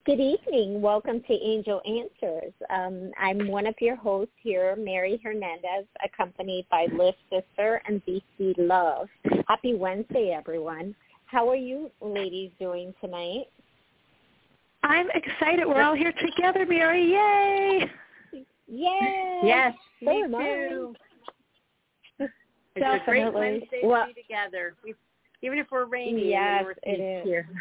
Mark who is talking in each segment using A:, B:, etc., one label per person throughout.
A: Good evening. Welcome to Angel Answers. I'm one of your hosts here, Mary Hernandez, accompanied by Liz Sister and DC Love. Happy Wednesday, everyone. How are you ladies doing tonight?
B: I'm excited. We're all here together, Mary. Yay!
A: Yay!
C: Yes, me
A: so
C: too. It's
B: Definitely.
C: a great Wednesday to be together. Even if we're rainy
A: yes,
C: in the Northeast
A: it is.
C: here.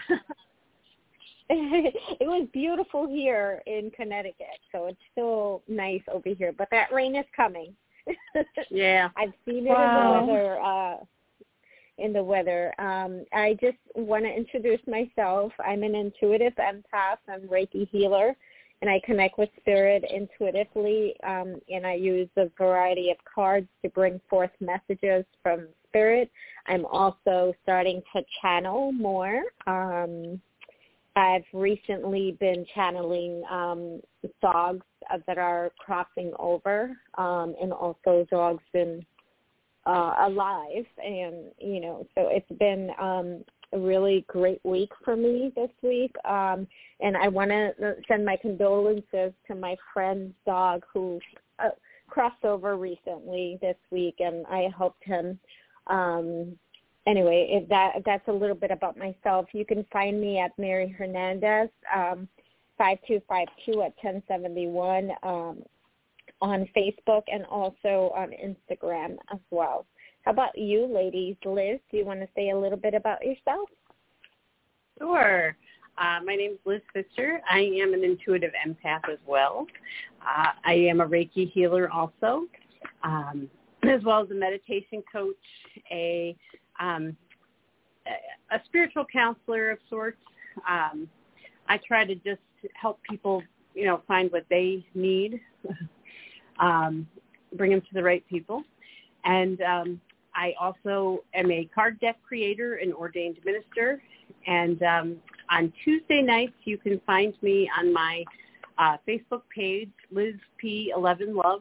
A: It was beautiful here in Connecticut, so it's still nice over here. But that rain is coming.
C: Yeah.
A: I've seen it
B: Wow.
A: in the weather. I just want to introduce myself. I'm an intuitive empath. I'm Reiki healer, and I connect with spirit intuitively, and I use a variety of cards to bring forth messages from spirit. I'm also starting to channel more. I've recently been channeling dogs that are crossing over, and also dogs alive, and so it's been a really great week for me this week, and I want to send my condolences to my friend's dog who crossed over recently this week, and I helped him. Anyway, if that's a little bit about myself. You can find me at Mary Hernandez, 5252 at 1071 on Facebook and also on Instagram as well. How about you, ladies? Liz, do you want to say a little bit about yourself?
C: Sure. My name is Liz Sister. I am an intuitive empath as well. I am a Reiki healer also, as well as a meditation coach, a spiritual counselor of sorts. I try to just help people, find what they need, bring them to the right people. And I also am a card deck creator and ordained minister. And on Tuesday nights, you can find me on my Facebook page, Liz P11 Love,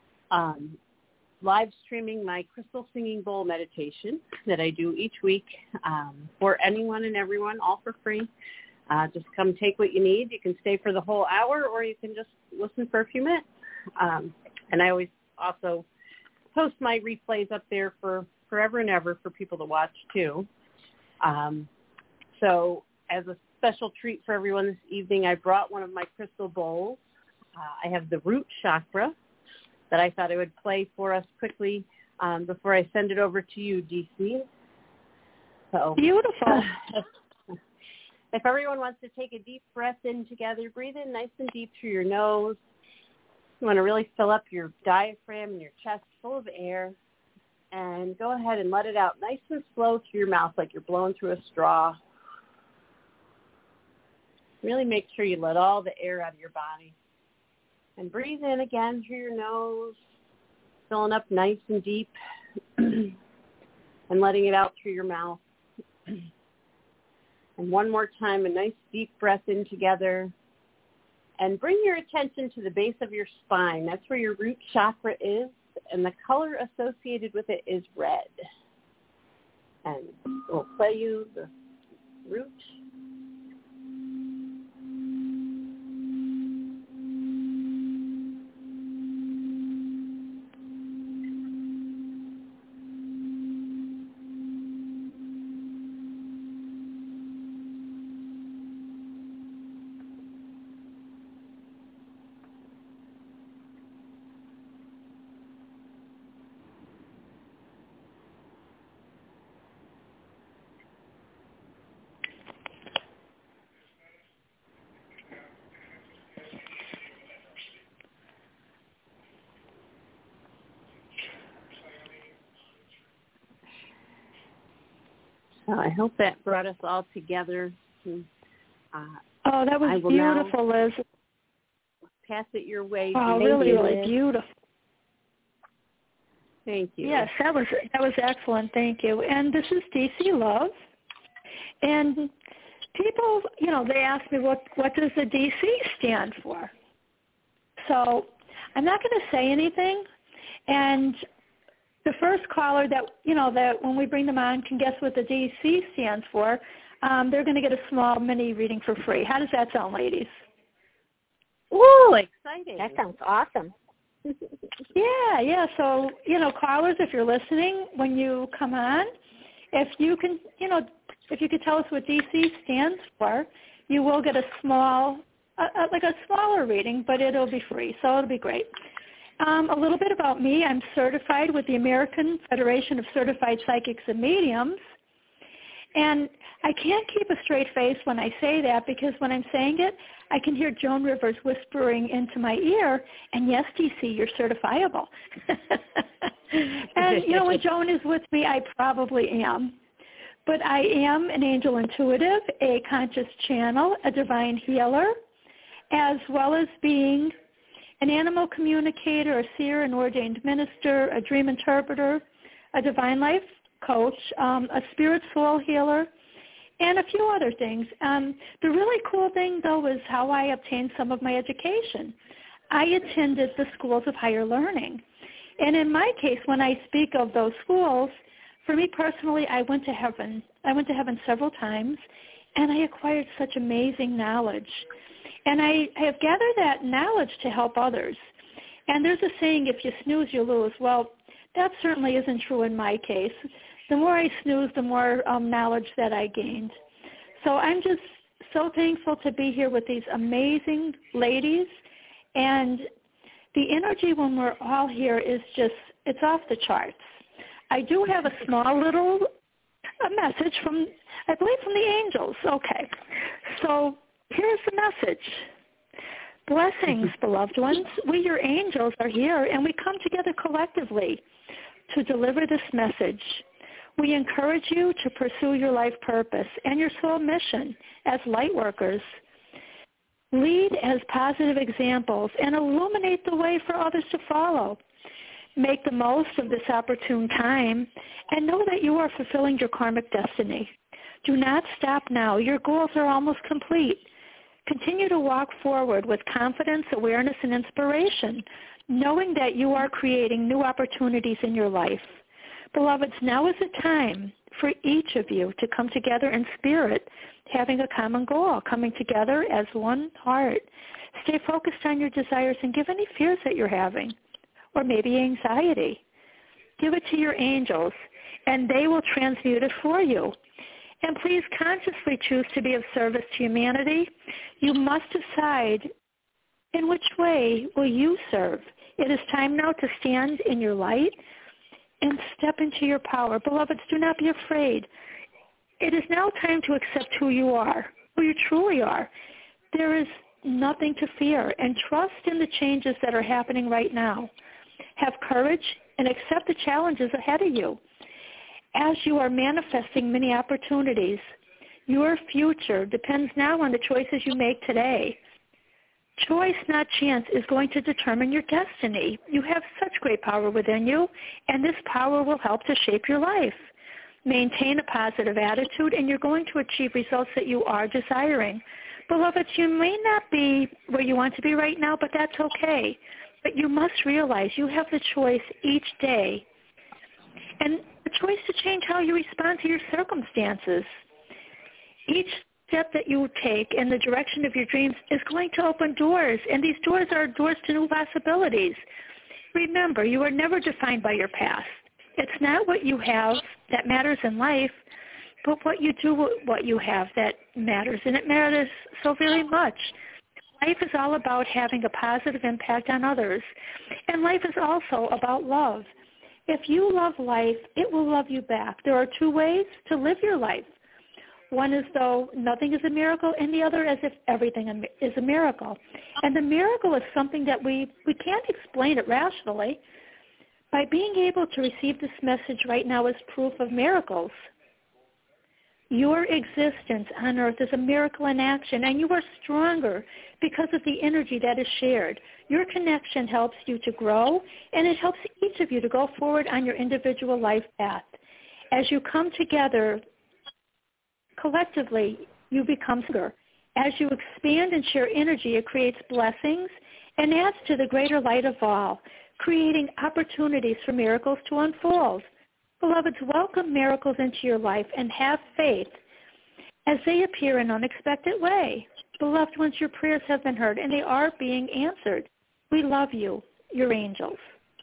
C: live streaming my crystal singing bowl meditation that I do each week for anyone and everyone, all for free. Just come take what you need. You can stay for the whole hour, or you can just listen for a few minutes. And I always also post my replays up there for forever and ever for people to watch too. So as a special treat for everyone this evening, I brought one of my crystal bowls. I have the root chakra that I thought I would play for us quickly before I send it over to you, DC. So
B: Beautiful.
C: If everyone wants to take a deep breath in together, breathe in nice and deep through your nose. You want to really fill up your diaphragm and your chest full of air. And go ahead and let it out nice and slow through your mouth like you're blowing through a straw. Really make sure you let all the air out of your body. And breathe in again through your nose, filling up nice and deep, and letting it out through your mouth. And one more time, a nice deep breath in together. And bring your attention to the base of your spine. That's where your root chakra is, and the color associated with it is red. And we'll play you the root. I hope that brought us all together.
B: That was beautiful, Liz.
C: Pass it your way.
B: Oh, really, really beautiful.
C: Thank you.
B: Yes, that was excellent. Thank you. And this is DC Love. And people, they ask me what does the DC stand for? So I'm not going to say anything. And the first caller that when we bring them on can guess what the DC stands for, they're going to get a small mini reading for free. How does that sound, ladies?
C: Ooh, exciting.
A: That sounds awesome.
B: Yeah. So, callers, if you're listening, when you come on, if you can tell us what DC stands for, you will get a small, like a smaller reading, but it'll be free, so it'll be great. A little bit about me. I'm certified with the American Federation of Certified Psychics and Mediums. And I can't keep a straight face when I say that, because when I'm saying it, I can hear Joan Rivers whispering into my ear, and yes, DC, you're certifiable. And, when Joan is with me, I probably am. But I am an angel intuitive, a conscious channel, a divine healer, as well as being an animal communicator, a seer, an ordained minister, a dream interpreter, a divine life coach, a spirit soul healer, and a few other things. The really cool thing, though, is how I obtained some of my education. I attended the schools of higher learning. And in my case, when I speak of those schools, for me personally, I went to heaven. I went to heaven several times, and I acquired such amazing knowledge. And I have gathered that knowledge to help others. And there's a saying, if you snooze, you lose. Well, that certainly isn't true in my case. The more I snoozed, the more knowledge that I gained. So I'm just so thankful to be here with these amazing ladies. And the energy when we're all here is just, it's off the charts. I do have a small little message from, I believe, from the angels. Okay. So here's the message. Blessings, beloved ones. We, your angels, are here, and we come together collectively to deliver this message. We encourage you to pursue your life purpose and your soul mission as light workers. Lead as positive examples and illuminate the way for others to follow. Make the most of this opportune time and know that you are fulfilling your karmic destiny. Do not stop now. Your goals are almost complete. Continue to walk forward with confidence, awareness, and inspiration, knowing that you are creating new opportunities in your life. Beloveds, now is the time for each of you to come together in spirit, having a common goal, coming together as one heart. Stay focused on your desires and give any fears that you're having, or maybe anxiety. Give it to your angels, and they will transmute it for you. And please consciously choose to be of service to humanity. You must decide in which way will you serve. It is time now to stand in your light and step into your power. Beloveds, do not be afraid. It is now time to accept who you are, who you truly are. There is nothing to fear, and trust in the changes that are happening right now. Have courage and accept the challenges ahead of you. As you are manifesting many opportunities, your future depends now on the choices you make today. Choice, not chance, is going to determine your destiny. You have such great power within you, and this power will help to shape your life. Maintain a positive attitude, and you're going to achieve results that you are desiring. Beloveds, you may not be where you want to be right now, but that's okay. But you must realize you have the choice each day, and the choice to change how you respond to your circumstances. Each step that you take in the direction of your dreams is going to open doors, and these doors are doors to new possibilities. Remember, you are never defined by your past. It's not what you have that matters in life, but what you do with what you have that matters, and it matters so very much. Life is all about having a positive impact on others, and life is also about love. If you love life, it will love you back. There are two ways to live your life. One is though nothing is a miracle, and the other as if everything is a miracle. And the miracle is something that we can't explain it rationally. By being able to receive this message right now as proof of miracles, your existence on earth is a miracle in action, and you are stronger because of the energy that is shared. Your connection helps you to grow, and it helps each of you to go forward on your individual life path. As you come together collectively, you become stronger. As you expand and share energy, it creates blessings and adds to the greater light of all, creating opportunities for miracles to unfold. Beloveds, welcome miracles into your life and have faith. as they appear in an unexpected way. Beloved ones, your prayers have been heard, and they are being answered. We love you, your angels.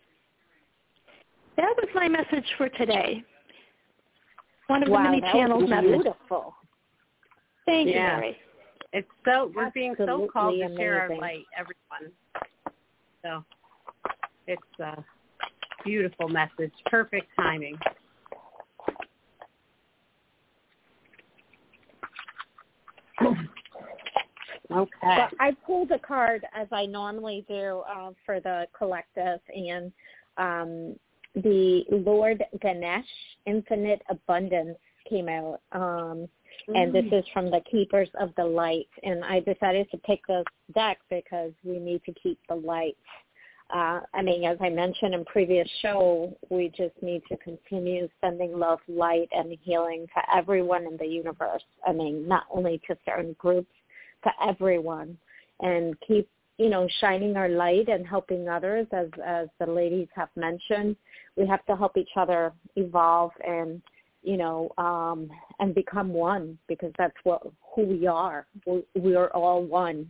B: That was my message for today. One of the many channels messages.
A: Beautiful.
B: Thank you, Mary.
C: It's so, we're being so called to
A: amazing.
C: share our light, everyone. So it's a beautiful message. Perfect timing. Okay.
A: Well, I pulled a card as I normally do for the collective, and the Lord Ganesh, Infinite Abundance, came out. And this is from the Keepers of the Light. And I decided to pick this deck because we need to keep the light. As I mentioned in previous show, we just need to continue sending love, light, and healing to everyone in the universe. Not only to certain groups, to everyone. And keep, shining our light and helping others, as the ladies have mentioned. We have to help each other evolve and and become one, because that's who we are. We are all one.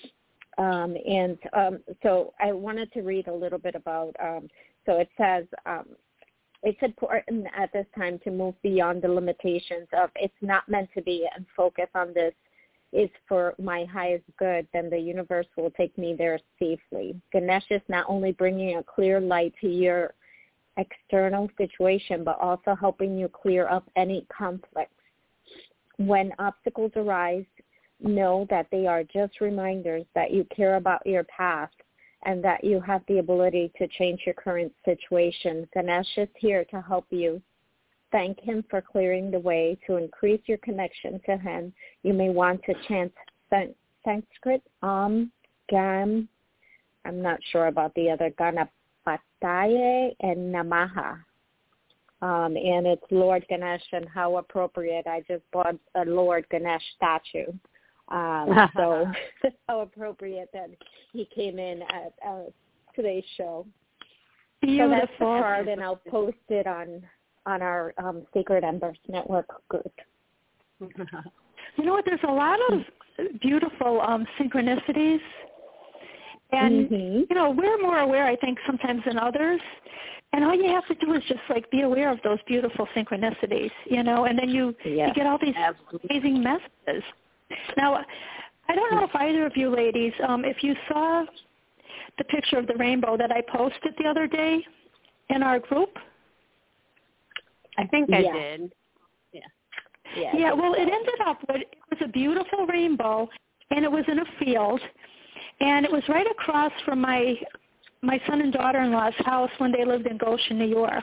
A: So I wanted to read a little bit about, so it says, it's important at this time to move beyond the limitations of it's not meant to be, and focus on this is for my highest good, then the universe will take me there safely. Ganesh is not only bringing a clear light to your external situation, but also helping you clear up any conflicts. When obstacles arise, know that they are just reminders that you care about your past and that you have the ability to change your current situation. Ganesh is here to help you. Thank him for clearing the way. To increase your connection to him, you may want to chant Sanskrit, Gam, I'm not sure about the other, Ganapataye and Namaha. And it's Lord Ganesh, and how appropriate. I just bought a Lord Ganesh statue. So how appropriate that he came in at today's show.
B: Beautiful.
A: So that's the card, and I'll post it on our Sacred Embers Network group.
B: You know what? There's a lot of beautiful synchronicities. And, we're more aware, I think, sometimes than others. And all you have to do is just, be aware of those beautiful synchronicities, and then you get all these amazing messages. Now, I don't know if either of you ladies, if you saw the picture of the rainbow that I posted the other day in our group.
C: I think I did.
B: Yeah, well, it ended up with, it was a beautiful rainbow, and it was in a field, and it was right across from my son and daughter-in-law's house when they lived in Goshen, New York.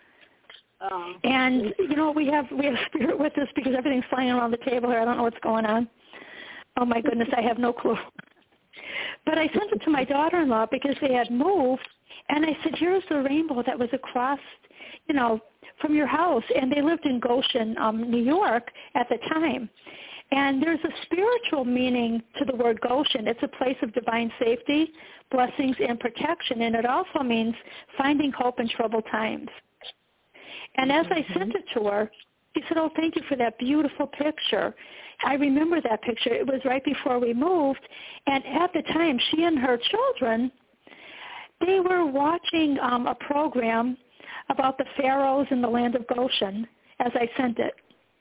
B: And, we have spirit with us because everything's flying around the table here. I don't know what's going on. Oh, my goodness, I have no clue. But I sent it to my daughter-in-law because they had moved, and I said, here's the rainbow that was across, from your house. And they lived in Goshen, New York at the time. And there's a spiritual meaning to the word Goshen. It's a place of divine safety, blessings, and protection. And it also means finding hope in troubled times. And as I sent it to her, she said, oh, thank you for that beautiful picture. I remember that picture. It was right before we moved. And at the time, she and her children, they were watching a program about the pharaohs in the land of Goshen as I sent it.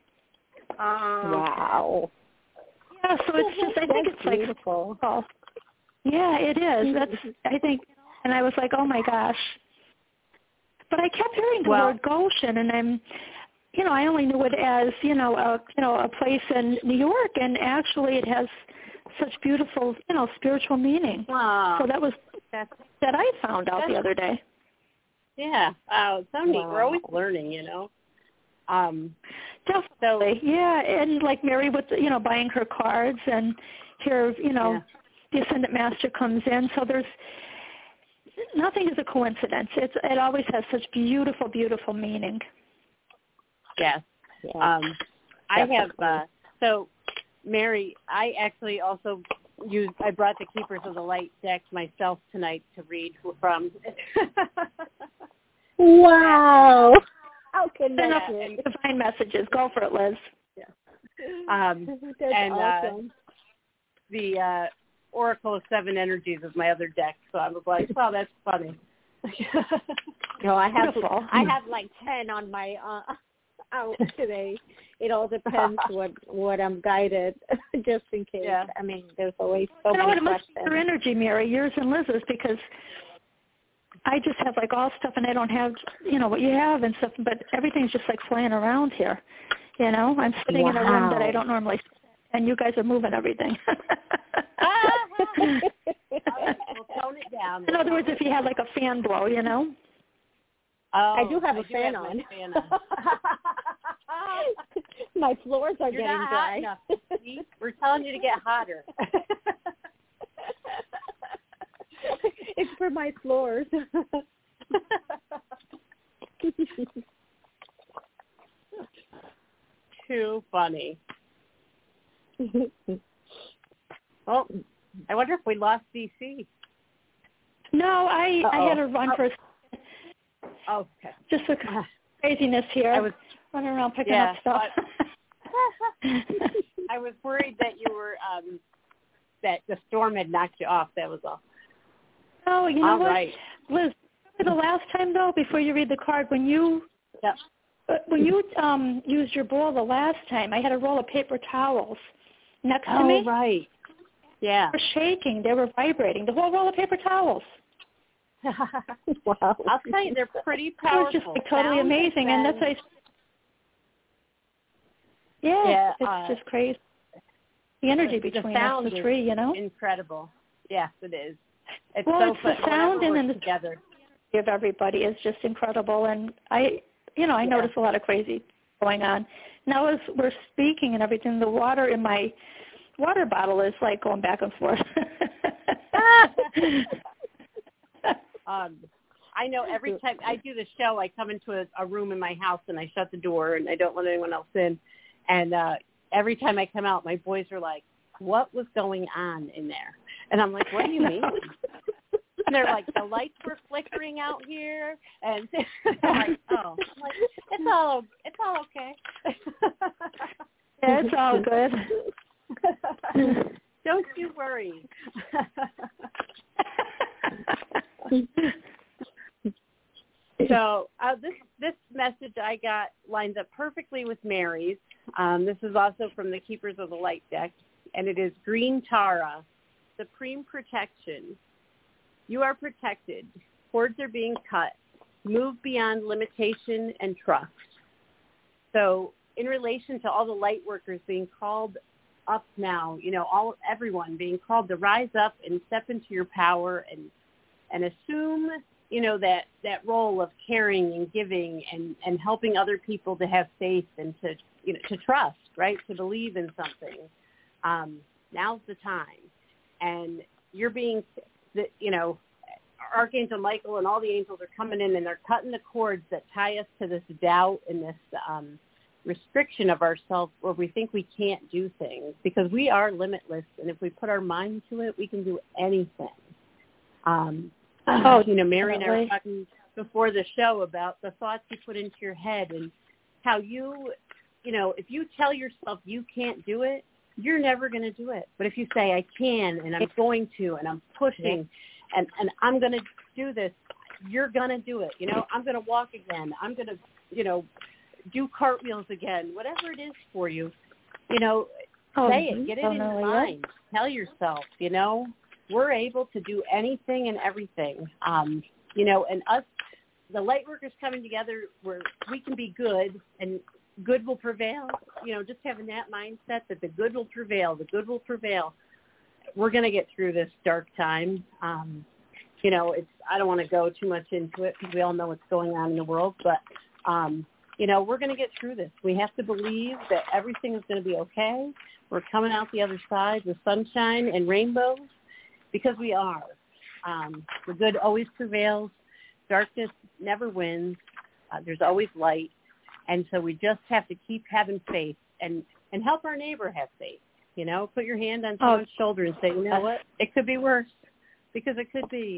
A: Wow.
B: Yeah, so it's just, I think it's
A: beautiful.
B: Yeah, it is. That's, I think, and I was like, oh my gosh. But I kept hearing the word Goshen, and I'm, I only knew it as, a place in New York, and actually it has such beautiful, spiritual meaning.
C: Wow.
B: So that was that I found out the other day.
C: Yeah. Wow. It's so neat. We're always learning,
B: Definitely. Yeah. And like Mary with, buying her cards, and here, the Ascendant Master comes in. So there's, nothing is a coincidence. It always has such beautiful, beautiful meaning.
C: Yes.
A: Yeah.
C: I have, so Mary, I actually also I brought the Keepers of the Light deck myself tonight to read from.
A: Wow. How can that
B: divine messages. Go for it, Liz.
C: Yeah. and
A: awesome.
C: The Oracle of Seven Energies is my other deck. So I was like, wow, that's funny.
A: No, I have like 10 on my out today. It all depends what I'm guided, just in case.
C: Yeah.
A: I mean, there's always so many
B: what, it
A: questions.
B: must be your energy, Mary, yours and Liz's, because I just have like all stuff, and I don't have, what you have and stuff, but everything's just like flying around here. I'm sitting in a room that I don't normally sit in, and you guys are moving everything.
C: We'll tone it down.
B: In other words, if you had like a fan blow,
C: Oh,
A: I do have a fan on. My floors are getting dry.
C: Hot enough. See? We're telling you to get hotter.
A: It's for my floors.
C: Too funny. Well, I wonder if we lost DC.
B: No, I had to run for
C: okay.
B: Just a craziness here. I was running around picking up stuff.
C: I was worried that you were that the storm had knocked you off. That was all.
B: Oh, you know
C: all
B: what,
C: right.
B: Liz? The last time though, before you read the card, when you used your bowl the last time, I had a roll of paper towels next to me.
C: Oh, right. Yeah.
B: They were shaking. They were vibrating. The whole roll of paper towels.
A: Wow.
C: I'll tell you, they're pretty powerful.
B: It was just like totally amazing, and that's like, it's just crazy. The energy between us, the three,
C: incredible. Yes, it is. It's
B: it's
C: so
B: the sound and then the
C: together
B: of everybody is just incredible, and I notice a lot of crazy going on. Now as we're speaking and everything, the water in my water bottle is like going back and forth.
C: I know every time I do the show, I come into a room in my house and I shut the door and I don't let anyone else in. And every time I come out, my boys are like, what was going on in there? And I'm like, what do you mean? And they're like, the lights were flickering out here. And I'm like, oh. I'm like, it's all okay.
B: Yeah, it's all good.
C: Don't you worry. So this message I got lines up perfectly with Mary's. This is also from the Keepers of the Light deck, and it is Green Tara, Supreme Protection. You are protected. Cords are being cut. Move beyond limitation and trust. So in relation to all the light workers being called up now, everyone being called to rise up and step into your power and assume, that role of caring and giving and helping other people to have faith and to trust, right? To believe in something. Now's the time. And you're being, Archangel Michael and all the angels are coming in and they're cutting the cords that tie us to this doubt and this restriction of ourselves where we think we can't do things, because we are limitless. And if we put our mind to it, we can do anything. Mary and I were talking before the show about the thoughts you put into your head and how if you tell yourself you can't do it, you're never going to do it. But if you say, I can, and I'm going to, and I'm pushing, and I'm going to do this, you're going to do it. I'm going to walk again. I'm going to, do cartwheels again, whatever it is for you, say it, get it in your mind. Tell yourself, we're able to do anything and everything. And us, the light workers coming together where we can be good and good will prevail. Just having that mindset that the good will prevail, We're going to get through this dark time. I don't want to go too much into it because we all know what's going on in the world, but, we're going to get through this. We have to believe that everything is going to be okay. We're coming out the other side with sunshine and rainbows because we are. The good always prevails. Darkness never wins. There's always light. And so we just have to keep having faith and help our neighbor have faith. Put your hand on someone's shoulder and say, you know what, it could be worse, because it could be.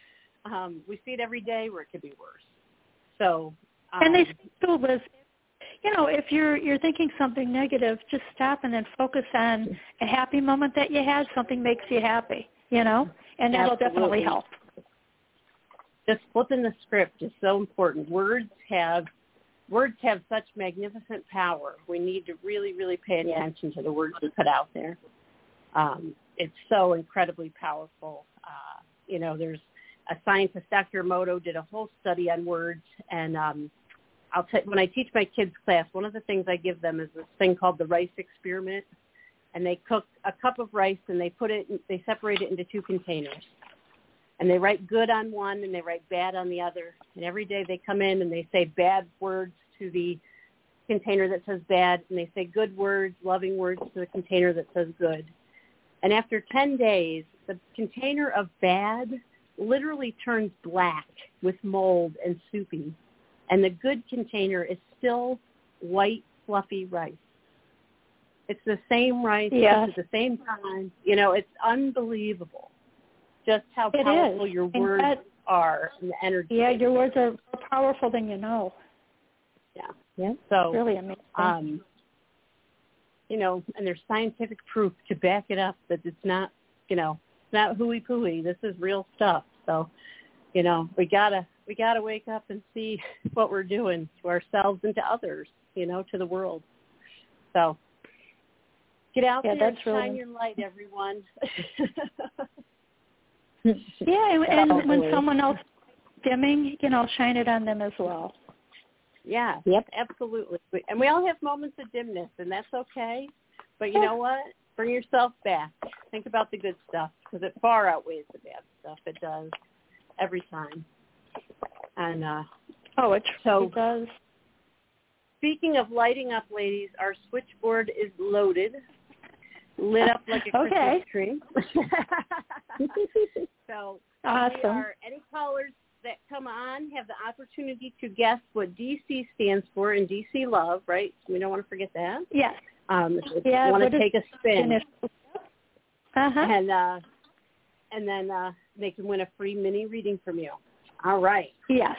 C: We see it every day where it could be worse. So,
B: and they still, Liz, if you're thinking something negative, just stop and then focus on a happy moment that you had. Something makes you happy, and that'll definitely help.
C: Just flipping the script is so important. Words have such magnificent power. We need to really, really pay attention to the words we put out there. It's so incredibly powerful. There's a scientist, Dr. Emoto, did a whole study on words, and when I teach my kids class, one of the things I give them is this thing called the rice experiment, and they cook a cup of rice and they separate it into 2 containers, and they write good on one and they write bad on the other, and every day they come in and they say bad words to the container that says bad, and they say good words, loving words to the container that says good. And after 10 days, the container of bad literally turns black with mold and soupy. And the good container is still white, fluffy rice. It's the same rice at the same time. It's unbelievable just how powerful your words are and the energy.
B: Yeah, your words are more powerful than you know.
C: Yeah. So
B: it's really amazing.
C: And there's scientific proof to back it up that it's not, it's not hooey-pooey. This is real stuff. So, we gotta wake up and see what we're doing to ourselves and to others, to the world. So get out there and shine your light, everyone.
B: And when someone else is dimming, shine it on them as well.
C: Yeah, yep, absolutely. And we all have moments of dimness, and that's okay. But you know what? Bring yourself back. Think about the good stuff, because it far outweighs the bad stuff. It does every time. And
B: it does.
C: Speaking of lighting up, ladies, our switchboard is loaded, lit up like a Christmas tree. So
B: awesome.
C: Any callers that come on have the opportunity to guess what DC stands for in DC Love, right? We don't want to forget that.
B: Yes.
C: If you want to take a spin. And then they can win a free mini reading from you. All right.
B: Yes.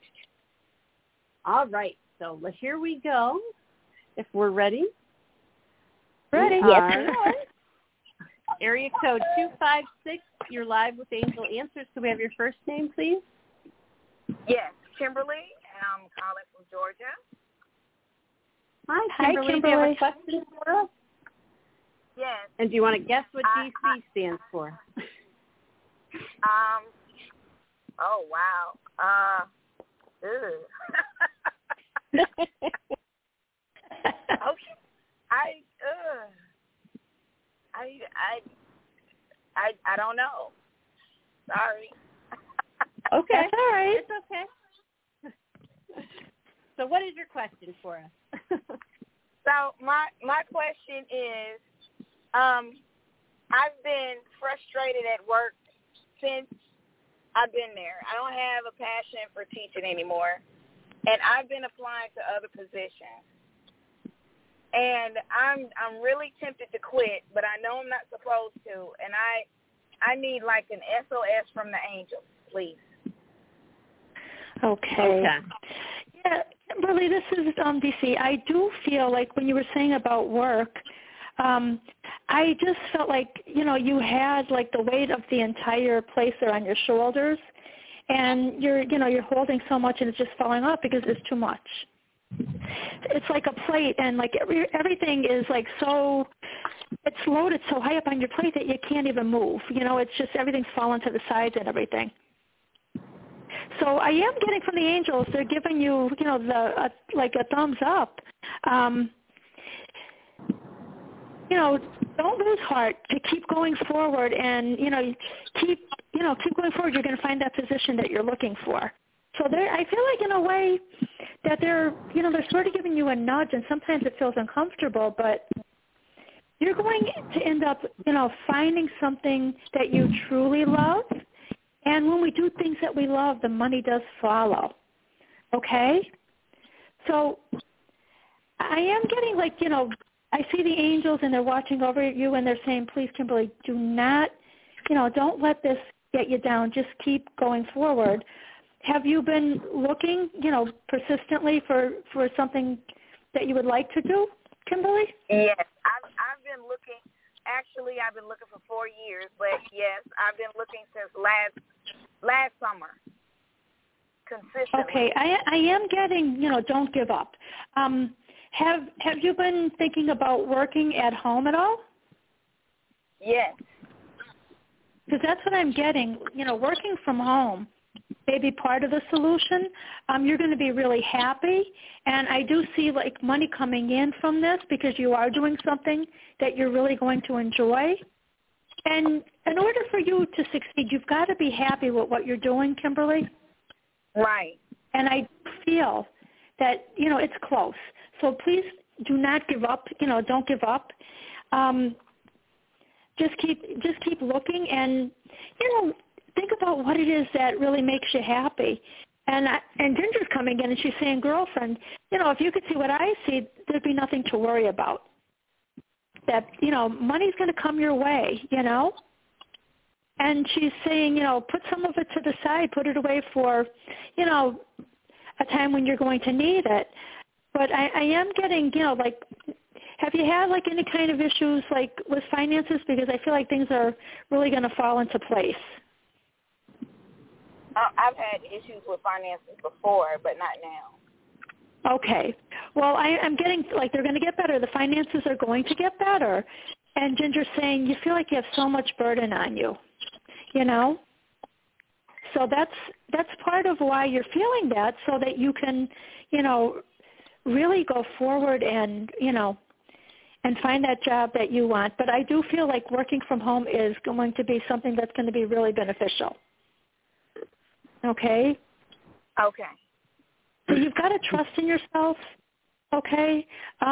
C: All right. So here we go. If we're ready.
B: Ready.
C: Yes. Area code 256. You're live with Angel Answers. Can we have your first name, please?
D: Yes, Kimberly, and I'm calling from Georgia.
C: Hi, Kimberly. Do you have a question for us?
D: Yes.
C: And do you want to guess what DC stands for?
D: Oh, wow. Okay. I don't know. Sorry.
C: Okay.
B: That's all right.
C: It's okay. So what is your question for us?
D: So my question is, I've been frustrated at work since I've been there. I don't have a passion for teaching anymore, and I've been applying to other positions. And I'm really tempted to quit, but I know I'm not supposed to, and I need like an SOS from the angels, please.
B: Okay. Yeah, Kimberly, this is DC. I do feel like when you were saying about work, I just felt like, you had like the weight of the entire place there on your shoulders, and you're holding so much and it's just falling off because it's too much. It's like a plate, and like everything is like it's loaded so high up on your plate that you can't even move. It's just everything's falling to the sides and everything. So I am getting from the angels, they're giving you, like a thumbs up. Don't lose heart, to keep going forward, and keep going forward. You're going to find that position that you're looking for. So I feel like in a way that they're sort of giving you a nudge, and sometimes it feels uncomfortable, but you're going to end up, finding something that you truly love. And when we do things that we love, the money does follow. Okay? So I am getting like, I see the angels and they're watching over you and they're saying, please, Kimberly, do not, don't let this get you down. Just keep going forward. Have you been looking, persistently for something that you would like to do, Kimberly?
D: Yes, I've been looking. Actually, I've been looking for 4 years, but yes, I've been looking since last summer, consistently.
B: Okay, I am getting, don't give up. Have you been thinking about working at home at all?
D: Yes.
B: Because that's what I'm getting. Working from home may be part of the solution. You're going to be really happy, and I do see like money coming in from this because you are doing something that you're really going to enjoy. And in order for you to succeed, you've got to be happy with what you're doing, Kimberly.
D: Right.
B: And I feel that, it's close. So please do not give up. Don't give up. Just keep looking and, think about what it is that really makes you happy. And Ginger's coming in and she's saying, girlfriend, if you could see what I see, there'd be nothing to worry about. That, money's going to come your way, And she's saying, put some of it to the side, put it away for, a time when you're going to need it. But I am getting, have you had like any kind of issues like with finances? Because I feel like things are really going to fall into place.
D: I've had issues with finances before, but not now.
B: Okay. Well, I'm getting like they're going to get better. The finances are going to get better. And Ginger's saying you feel like you have so much burden on you, So that's part of why you're feeling that, so that you can, really go forward and, and find that job that you want. But I do feel like working from home is going to be something that's going to be really beneficial. Okay?
D: Okay.
B: So you've got to trust in yourself, okay?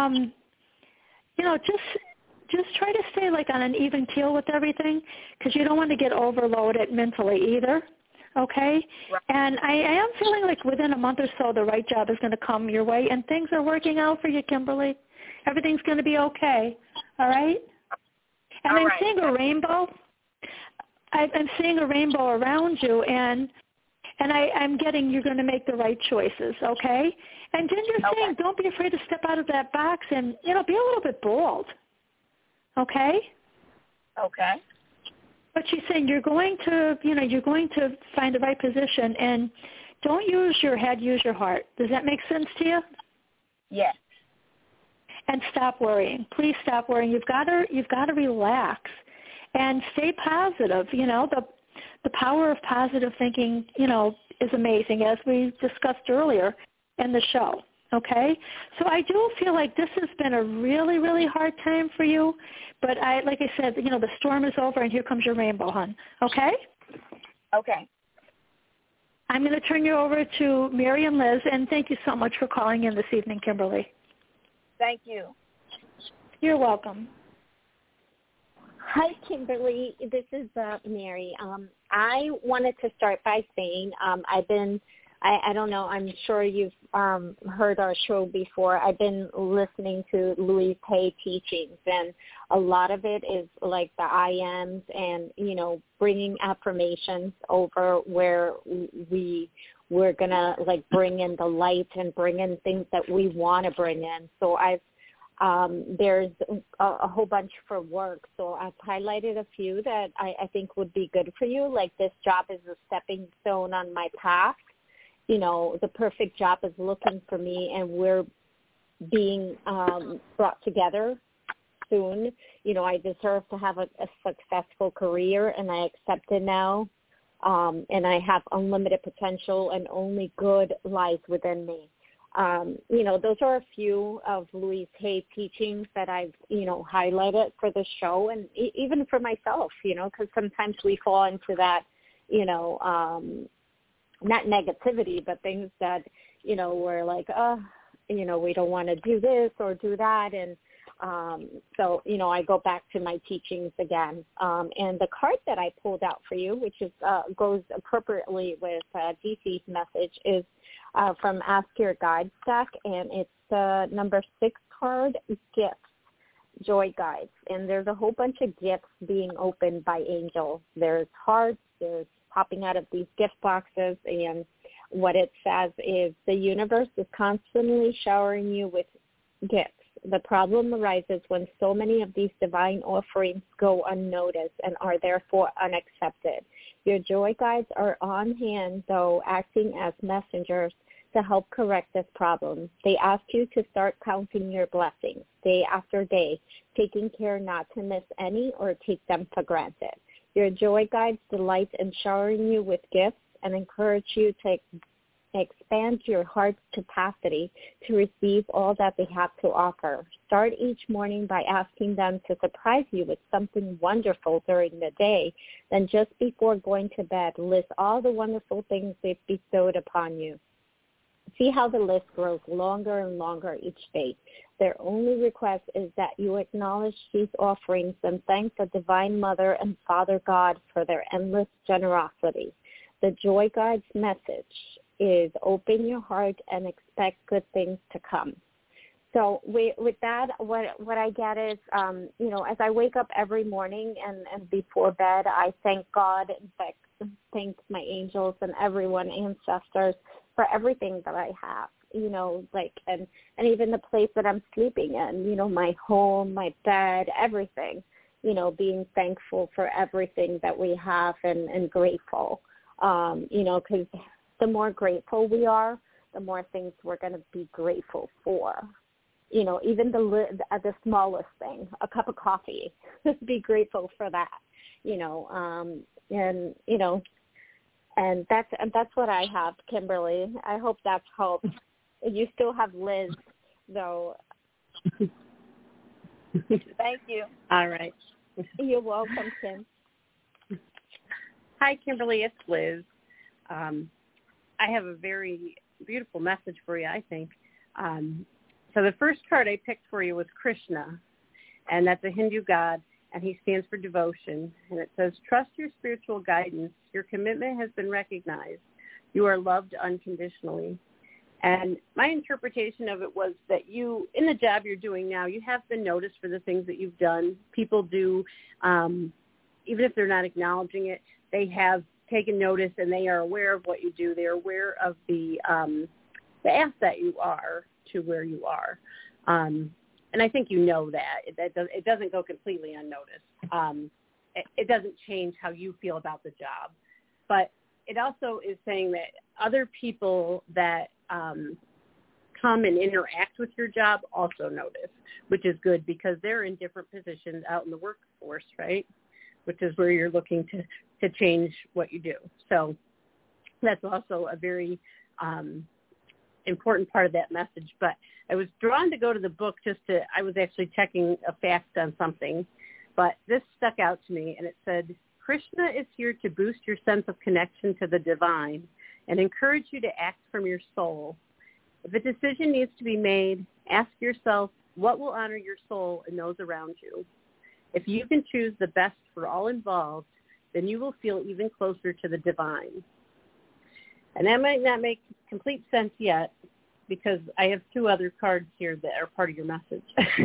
B: Just try to stay like on an even keel with everything, because you don't want to get overloaded mentally either, okay?
D: Right.
B: And I am feeling like within a month or so the right job is going to come your way, and things are working out for you, Kimberly. Everything's going to be okay, all right? And I'm seeing a rainbow. I'm seeing a rainbow around you, and I'm getting you're going to make the right choices, okay? And Ginger's saying don't be afraid to step out of that box and, be a little bit bold, okay?
D: Okay.
B: But she's saying you're going to find the right position, and don't use your head, use your heart. Does that make sense to you?
D: Yes.
B: And stop worrying. Please stop worrying. You've got to relax and stay positive. The power of positive thinking, is amazing, as we discussed earlier in the show, okay? So I do feel like this has been a really, really hard time for you, but like I said, the storm is over and here comes your rainbow, hon, okay?
D: Okay.
B: I'm going to turn you over to Mary and Liz, and thank you so much for calling in this evening, Kimberly.
D: Thank you.
B: You're welcome.
A: Hi, Kimberly. This is Mary. I wanted to start by saying I don't know, I'm sure you've heard our show before. I've been listening to Louise Hay teachings, and a lot of it is like the I ams and, bringing affirmations over where we're going to like bring in the light and bring in things that we want to bring in. So there's a whole bunch for work. So I've highlighted a few that I think would be good for you. Like this job is a stepping stone on my path. The perfect job is looking for me, and we're being brought together soon. I deserve to have a successful career, and I accept it now. And I have unlimited potential, and only good lies within me. Those are a few of Louise Hay teachings that I've, highlighted for the show, and even for myself, because sometimes we fall into that, not negativity, but things that, we're like, we don't want to do this or do that. And so, I go back to my teachings again. And the card that I pulled out for you, which is goes appropriately with DC's message, is from Ask Your Guide Stack, and it's the number 6 card, Gifts, Joy Guides. And there's a whole bunch of gifts being opened by angels. There's hearts, there's popping out of these gift boxes, and what it says is the universe is constantly showering you with gifts. The problem arises when so many of these divine offerings go unnoticed and are therefore unaccepted. Your joy guides are on hand, though, acting as messengers to help correct this problem. They ask you to start counting your blessings day after day, taking care not to miss any or take them for granted. Your joy guides delight in showering you with gifts and encourage you to expand your heart's capacity to receive all that they have to offer. Start each morning by asking them to surprise you with something wonderful during the day. Then just before going to bed, list all the wonderful things they've bestowed upon you. See how the list grows longer and longer each day. Their only request is that you acknowledge these offerings and thank the Divine Mother and Father God for their endless generosity. The Joy Guide's message is open your heart and expect good things to come. So with that, what I get is, as I wake up every morning and before bed, I thank God, thank my angels and everyone, ancestors, for everything that I have, and even the place that I'm sleeping in, my home, my bed, everything, being thankful for everything that we have and grateful, because the more grateful we are, the more things we're going to be grateful for. Even the smallest thing, a cup of coffee, be grateful for that, and that's what I have, Kimberly. I hope that's helped. You still have Liz, though.
D: Thank you.
C: All right.
A: You're welcome, Kim.
C: Hi, Kimberly. It's Liz. I have a very beautiful message for you, I think. So the first card I picked for you was Krishna, and that's a Hindu god, and he stands for devotion. And it says, trust your spiritual guidance. Your commitment has been recognized. You are loved unconditionally. And my interpretation of it was that you, in the job you're doing now, you have been noticed for the things that you've done. People do, even if they're not acknowledging it, they have taken notice and they are aware of what you do. They're aware of the asset you are to where you are. And I think you know that. It doesn't go completely unnoticed. It doesn't change how you feel about the job. But it also is saying that other people that come and interact with your job also notice, which is good because they're in different positions out in the workforce, right? Which is where you're looking to change what you do. So that's also a very important part of that message. But I was drawn to go to the book I was actually checking a fact on something, but this stuck out to me, and it said, Krishna is here to boost your sense of connection to the divine and encourage you to act from your soul. If a decision needs to be made, ask yourself, what will honor your soul and those around you? If you can choose the best for all involved, then you will feel even closer to the divine. And that might not make complete sense yet because I have two other cards here that are part of your message.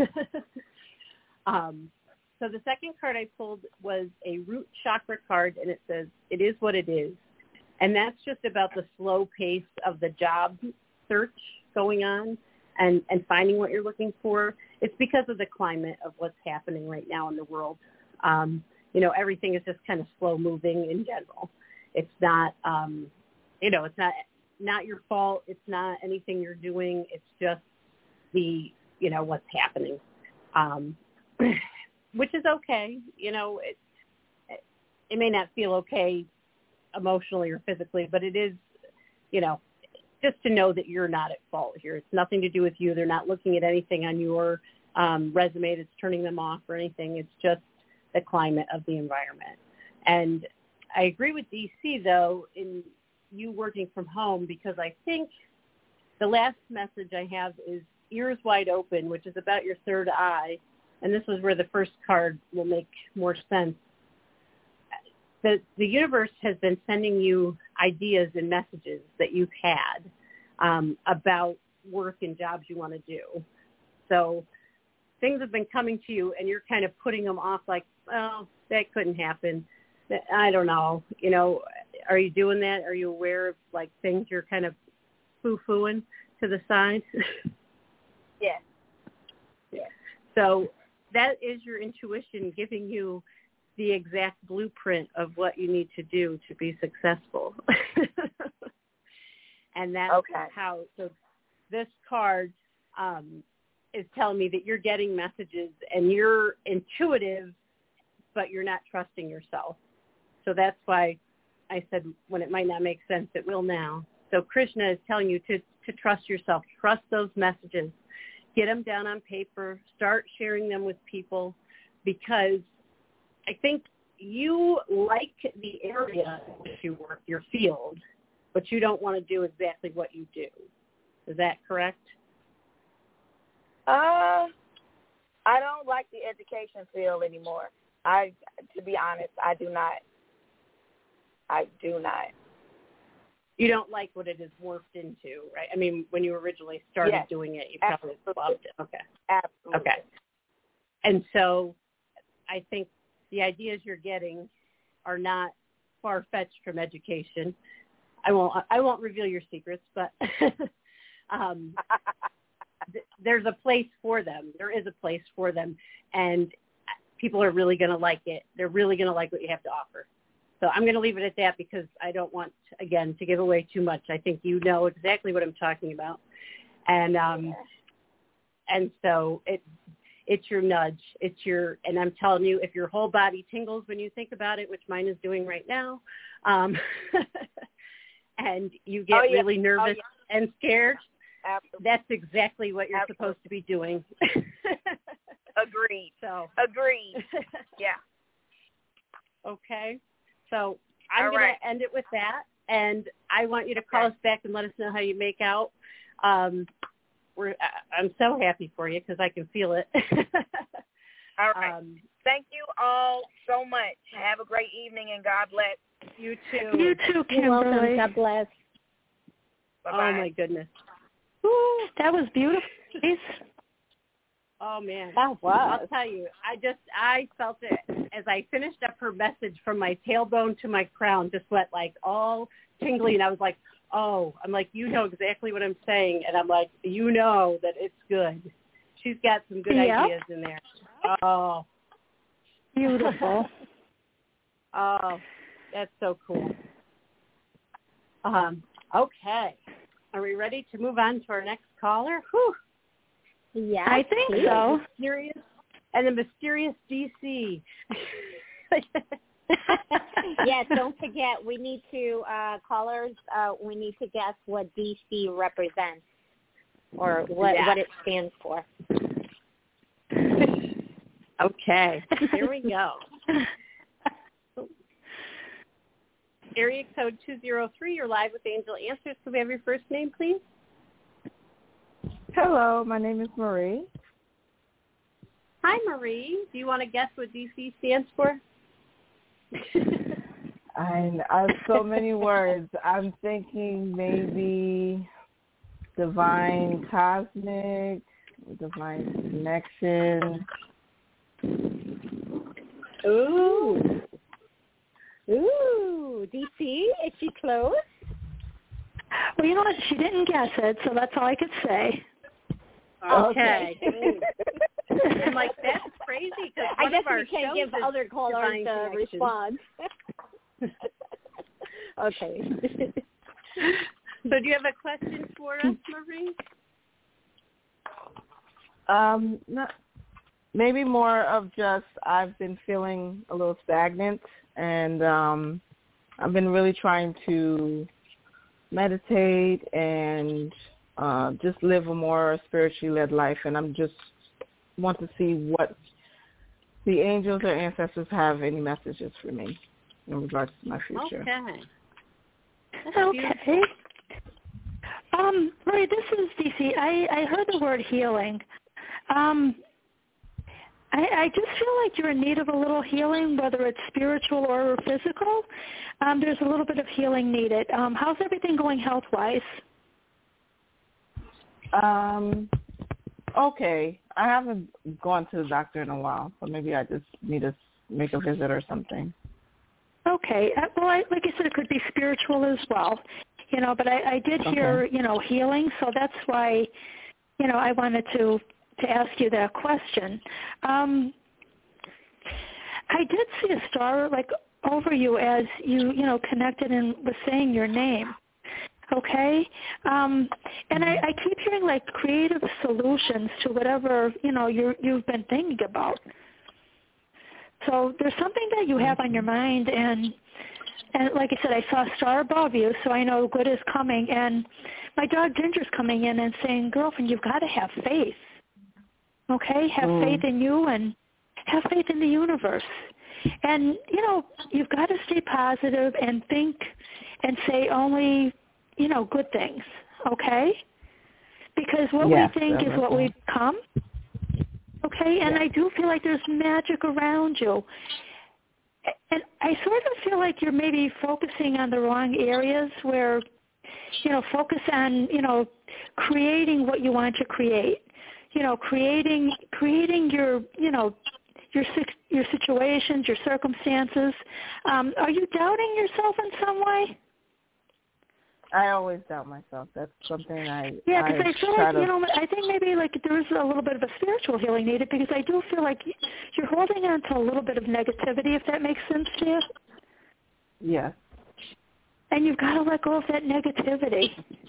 C: So the second card I pulled was a root chakra card, and it says, it is what it is. And that's just about the slow pace of the job search going on and finding what you're looking for. It's because of the climate of what's happening right now in the world. Everything is just kind of slow moving in general. It's not, it's not your fault. It's not anything you're doing. It's just what's happening, which is okay. It may not feel okay emotionally or physically, but it is, just to know that you're not at fault here. It's nothing to do with you. They're not looking at anything on your resume that's turning them off or anything. It's just the climate of the environment. And I agree with DC, though, in you working from home, because I think the last message I have is ears wide open, which is about your third eye. And this is where the first card will make more sense. The universe has been sending you ideas and messages that you've had about work and jobs you want to do. So things have been coming to you, and you're kind of putting them off like, oh, that couldn't happen. I don't know. Are you doing that? Are you aware of, things you're kind of foo-fooing to the side?
D: Yes.
C: So that is your intuition giving you the exact blueprint of what you need to do to be successful. And that's how, so this card is telling me that you're getting messages and you're intuitive, but you're not trusting yourself. So that's why I said when it might not make sense, it will now. So Krishna is telling you to trust yourself, trust those messages, get them down on paper, start sharing them with people, because I think you like the area in which you work, your field, but you don't want to do exactly what you do. Is that correct?
D: I don't like the education field anymore. To be honest, I do not.
C: You don't like what it has morphed into, right? I mean, when you originally started doing it, you probably loved it. Okay.
D: Absolutely.
C: Okay. And so I think the ideas you're getting are not far-fetched from education. I won't reveal your secrets, but there's a place for them. There is a place for them, and people are really going to like it. They're really going to like what you have to offer. So I'm going to leave it at that because I don't want, again, to give away too much. I think you know exactly what I'm talking about. And so it's your nudge. And I'm telling you, if your whole body tingles when you think about it, which mine is doing right now, and you get really nervous and scared, that's exactly what you're supposed to be doing.
D: Agreed. Agreed. Yeah.
C: Okay. So I'm going to end it with that, and I want you to call us back and let us know how you make out. I'm so happy for you because I can feel it.
D: All right. Thank you all so much. Have a great evening, and God bless.
C: You too.
B: You too, Kimberly.
A: You're welcome. God bless.
D: Bye-bye.
C: Oh, my goodness.
B: Ooh, that was beautiful.
C: Oh, man.
A: That was.
C: I'll tell you, I felt it as I finished up her message from my tailbone to my crown, just went like all tingly. And I was like, oh, I'm like, you know exactly what I'm saying. And I'm like, you know that it's good. She's got some good ideas in there. Oh.
B: Beautiful.
C: Oh, that's so cool. Okay. Are we ready to move on to our next caller? Whew.
A: Yeah,
B: I think so.
C: The mysterious DC.
A: Yes, don't forget, we need to, callers, we need to guess what DC represents or what it stands for.
C: Okay, here we go. Area code 203, you're live with Angel Answers. Could we have your first name, please?
E: Hello, my name is Marie.
C: Hi, Marie. Do you want to guess what DC stands for?
E: I have so many words. I'm thinking maybe divine cosmic, divine connection.
A: Ooh, DC, is she close?
B: Well, you know what? She didn't guess it, so that's all I could say.
C: Okay. I'm like, that's crazy.
A: I guess we can't give other callers a response. Okay.
C: So do you have a question for us, Marie?
E: Maybe more of just I've been feeling a little stagnant, and I've been really trying to meditate and just live a more spiritually led life, and I'm just want to see what the angels or ancestors have any messages for me in regards to my future.
C: Okay.
B: Okay. Marie, this is DC. I heard the word healing. I just feel like you're in need of a little healing, whether it's spiritual or physical. There's a little bit of healing needed. How's everything going health-wise?
E: Okay. I haven't gone to the doctor in a while, so maybe I just need to make a visit or something.
B: Okay. Well, like I said, it could be spiritual as well, but I did hear, healing, so that's why, I wanted to to ask you that question. I did see a star like over you as you connected and was saying your name. Okay, and I keep hearing like creative solutions to whatever you've been thinking about. So there's something that you have on your mind, and like I said, I saw a star above you, so I know good is coming. And my dog Ginger's coming in and saying, "Girlfriend, you've got to have faith. Okay, have faith in you and have faith in the universe. And you've got to stay positive and think and say only." Good things, okay? Because what we think is what we become, okay? And I do feel like there's magic around you. And I sort of feel like you're maybe focusing on the wrong areas where, focus on, creating what you want to create. Creating your, your situations, your circumstances. Are you doubting yourself in some way?
E: I always doubt myself. That's something I
B: because I feel like, I think maybe like there is a little bit of a spiritual healing needed, because I do feel like you're holding on to a little bit of negativity, if that makes sense to you.
E: Yes.
B: And you've got to let go of that negativity,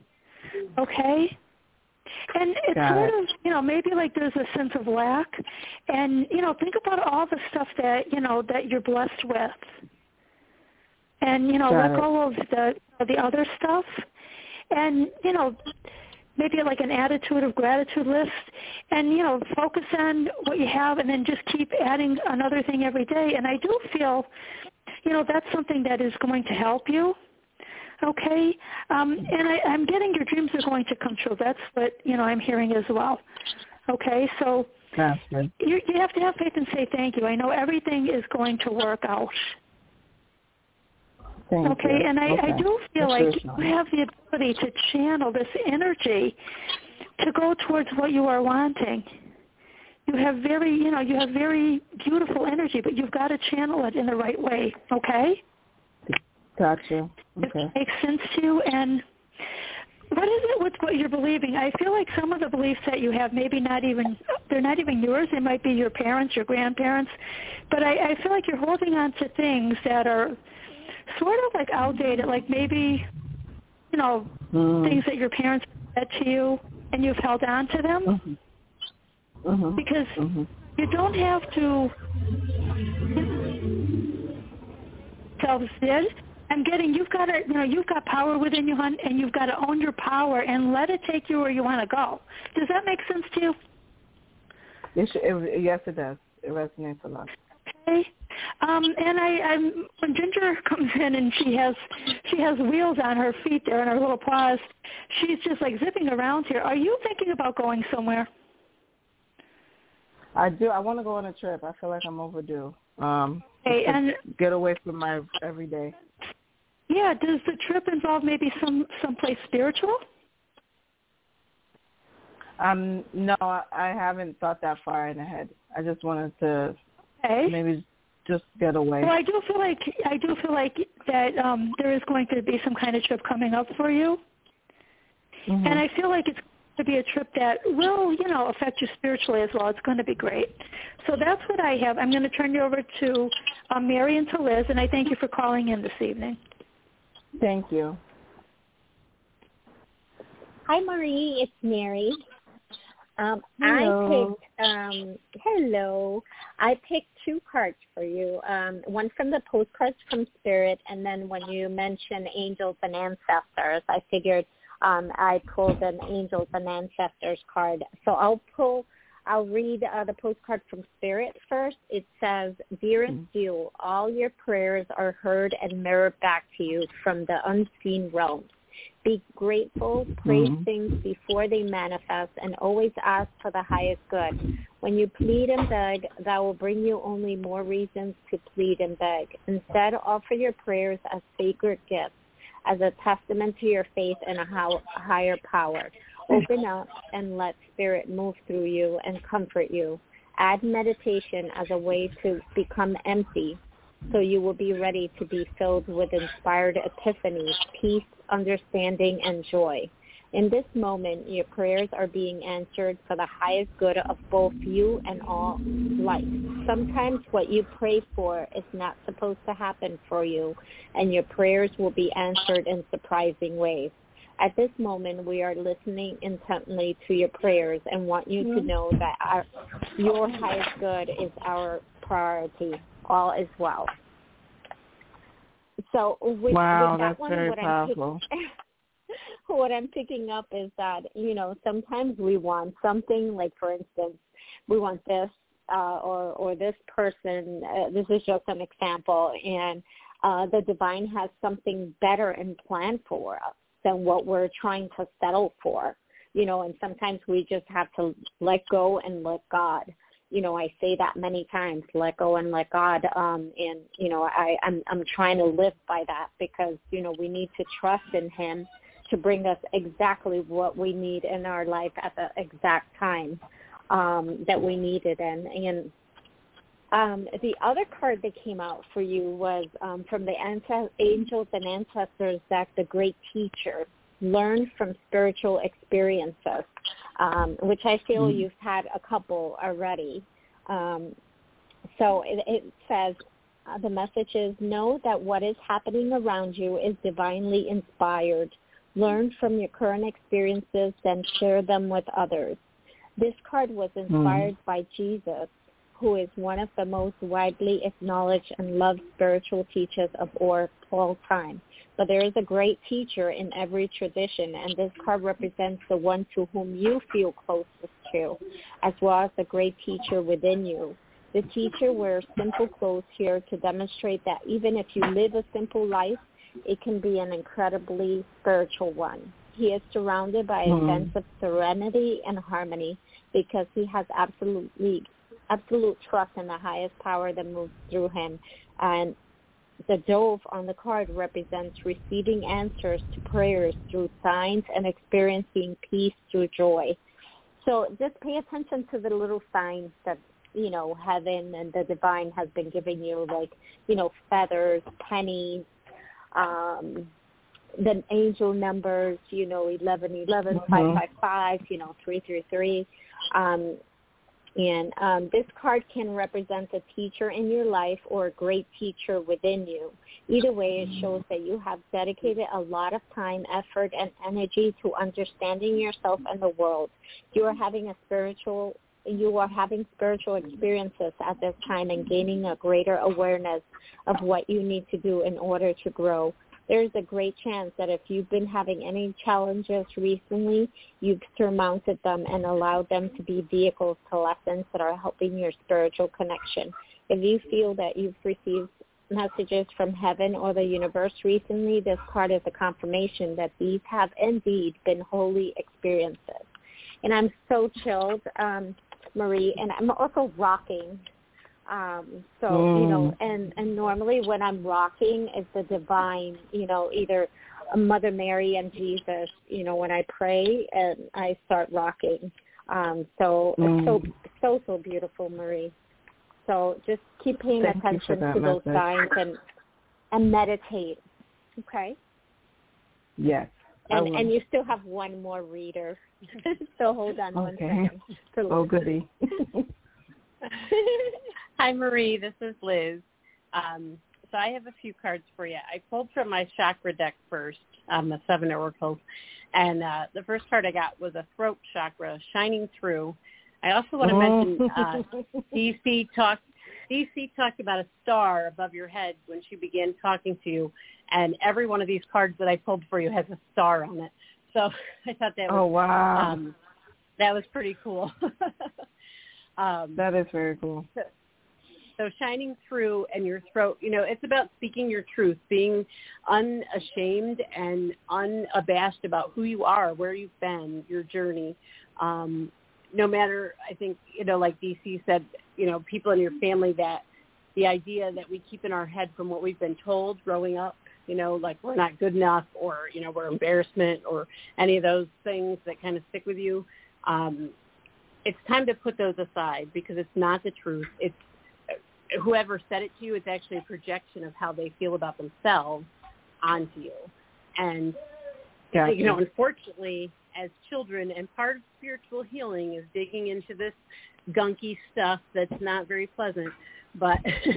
B: okay? And it's maybe like there's a sense of lack, and, think about all the stuff that, that you're blessed with. And, let go of the other stuff, and, maybe like an attitude of gratitude list, and, focus on what you have, and then just keep adding another thing every day. And I do feel, that's something that is going to help you, okay? And I'm getting your dreams are going to come true. That's what, I'm hearing as well, okay? So you have to have faith and say thank you. I know everything is going to work out. Okay, and I do feel like you have the ability to channel this energy to go towards what you are wanting. You have very beautiful energy, but you've got to channel it in the right way, okay?
E: Gotcha. Okay.
B: It makes sense to you. And what is it with what you're believing? I feel like some of the beliefs that you have, they're not even yours. They might be your parents, your grandparents. But I feel like you're holding on to things that are sort of like outdated, like maybe, things that your parents said to you and you've held on to them. Because you don't have to self-did. I'm getting you've got power within you, hon, and you've got to own your power and let it take you where you want to go. Does that make sense to you?
E: Yes, it does. It resonates a lot.
B: Okay. And when Ginger comes in and she has wheels on her feet there and her little paws, she's just like zipping around here. Are you thinking about going somewhere?
E: I do. I want to go on a trip. I feel like I'm overdue.
B: Okay, and
E: get away from my everyday.
B: Yeah. Does the trip involve maybe someplace spiritual?
E: No, I haven't thought that far in ahead. I just wanted to maybe just get away.
B: Well, I do feel like that there is going to be some kind of trip coming up for you, and I feel like it's going to be a trip that will, affect you spiritually as well. It's going to be great. So that's what I have. I'm going to turn you over to Mary and to Liz, and I thank you for calling in this evening.
E: Thank you.
A: Hi, Marie. It's Mary.
E: Hello.
A: I picked two cards for you. One from the Postcards from Spirit, and then when you mentioned angels and ancestors, I figured I pulled an angels and ancestors card. So I'll read the postcard from Spirit first. It says, "Dearest you, all your prayers are heard and mirrored back to you from the unseen realms. Be grateful, praise things before they manifest, and always ask for the highest good. When you plead and beg, that will bring you only more reasons to plead and beg. Instead, offer your prayers as sacred gifts, as a testament to your faith in a higher power. Open up and let Spirit move through you and comfort you. Add meditation as a way to become empty, so you will be ready to be filled with inspired epiphanies, peace, understanding, and joy. In this moment, your prayers are being answered for the highest good of both you and all life. Sometimes what you pray for is not supposed to happen for you, and your prayers will be answered in surprising ways. At this moment, we are listening intently to your prayers and want you to know that your highest good is our priority. All is well. So with that
E: that's
A: one,
E: very powerful.
A: What I'm picking up is that, sometimes we want something, like, for instance, we want this or this person. This is just an example. And the divine has something better in plan for us than what we're trying to settle for, and sometimes we just have to let go and let God. I say that many times, let go and let God. I'm trying to live by that because, we need to trust in him to bring us exactly what we need in our life at the exact time that we need it in. And the other card that came out for you was from the angels and ancestors, that the great teacher learned from spiritual experiences, which I feel you've had a couple already. So it says, the message is, know that what is happening around you is divinely inspired. Learn from your current experiences, then share them with others. This card was inspired by Jesus, who is one of the most widely acknowledged and loved spiritual teachers of all time. But there is a great teacher in every tradition, and this card represents the one to whom you feel closest to, as well as the great teacher within you. The teacher wears simple clothes here to demonstrate that even if you live a simple life, it can be an incredibly spiritual one. He is surrounded by a sense of serenity and harmony because he has absolute trust in the highest power that moves through him. And the dove on the card represents receiving answers to prayers through signs and experiencing peace through joy. So just pay attention to the little signs that, heaven and the divine has been giving you, like, feathers, pennies, the angel numbers, 1111, 555, 333. And this card can represent a teacher in your life or a great teacher within you. Either way, it shows that you have dedicated a lot of time, effort, and energy to understanding yourself and the world. You are having spiritual experiences at this time and gaining a greater awareness of what you need to do in order to grow. There's a great chance that if you've been having any challenges recently, you've surmounted them and allowed them to be vehicles to lessons that are helping your spiritual connection. If you feel that you've received messages from heaven or the universe recently, this card is a confirmation that these have indeed been holy experiences. And I'm so chilled, Marie, and I'm also rocking. And normally when I'm rocking, it's the divine, either Mother Mary and Jesus, when I pray and I start rocking. It's so beautiful, Marie. So just keep paying attention to those signs and meditate. Okay?
E: Yes.
A: And you still have one more reader. So hold on one second.
E: Oh, goody.
C: Hi, Marie. This is Liz. So I have a few cards for you. I pulled from my chakra deck first, the 7 oracles, and the first card I got was a throat chakra, shining through. I also want to mention DC talked about a star above your head when she began talking to you, and every one of these cards that I pulled for you has a star on it. So I thought that was that was pretty cool.
E: That is very cool.
C: So shining through and your throat, it's about speaking your truth, being unashamed and unabashed about who you are, where you've been, your journey. No matter, I think, like DC said, people in your family, that the idea that we keep in our head from what we've been told growing up, like we're not good enough or, we're embarrassment or any of those things that kind of stick with you. It's time to put those aside because it's not the truth. It's whoever said it to you, it's actually a projection of how they feel about themselves onto you. And, unfortunately, as children, and part of spiritual healing is digging into this gunky stuff that's not very pleasant, but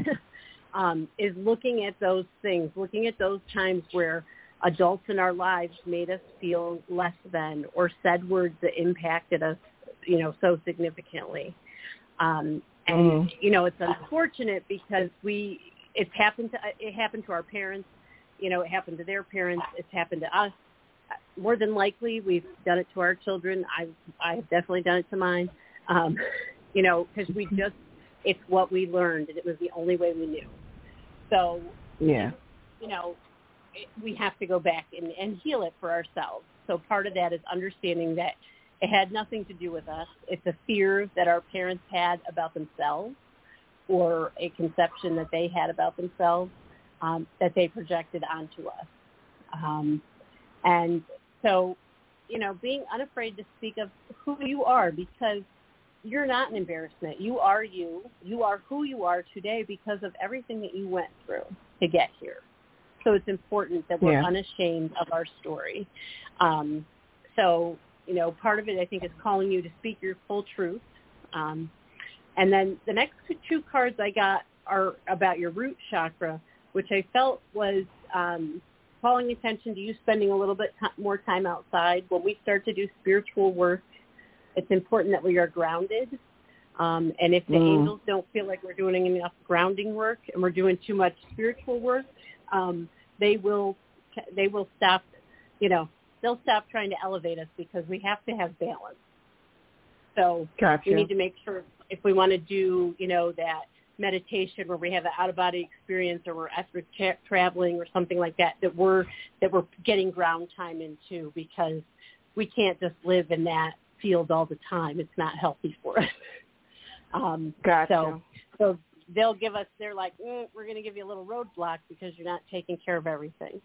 C: is looking at those things, looking at those times where adults in our lives made us feel less than or said words that impacted us, so significantly. And, it's unfortunate because it happened to our parents, it happened to their parents, it's happened to us. More than likely, we've done it to our children. I have definitely done it to mine, because it's what we learned, and it was the only way we knew. So,
E: yeah,
C: we have to go back and heal it for ourselves. So part of that is understanding that it had nothing to do with us. It's a fear that our parents had about themselves, or a conception that they had about themselves that they projected onto us. And so, being unafraid to speak of who you are, because you're not an embarrassment. You are you. You are who you are today because of everything that you went through to get here. So it's important that we're unashamed of our story. So, part of it, I think, is calling you to speak your full truth. And then the next two cards I got are about your root chakra, which I felt was calling attention to you spending a little bit more time outside. When we start to do spiritual work, it's important that we are grounded. And if the angels don't feel like we're doing enough grounding work and we're doing too much spiritual work, they will stop, they'll stop trying to elevate us because we have to have balance. So we need to make sure if we want to do, that meditation where we have an out-of-body experience, or we're after traveling or something like that, that we're getting ground time into, because we can't just live in that field all the time. It's not healthy for us. So they'll give us, they're like, we're going to give you a little roadblock because you're not taking care of everything.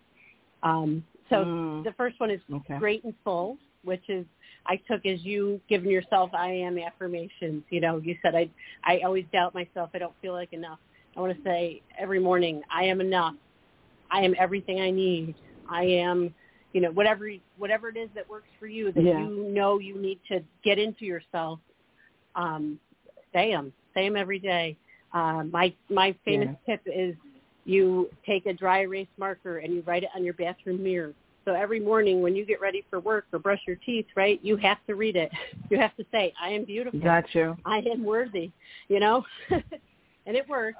C: The first one is great and full, which is, I took as you giving yourself I am affirmations. You said, I always doubt myself. I don't feel like enough. I want to say every morning, I am enough. I am everything I need. I am, whatever it is that works for you, that you need to get into yourself. Say them every day. My famous tip is you take a dry erase marker and you write it on your bathroom mirror. So every morning when you get ready for work or brush your teeth, right, you have to read it. You have to say, I am beautiful.
E: Got you.
C: I am worthy, and it works.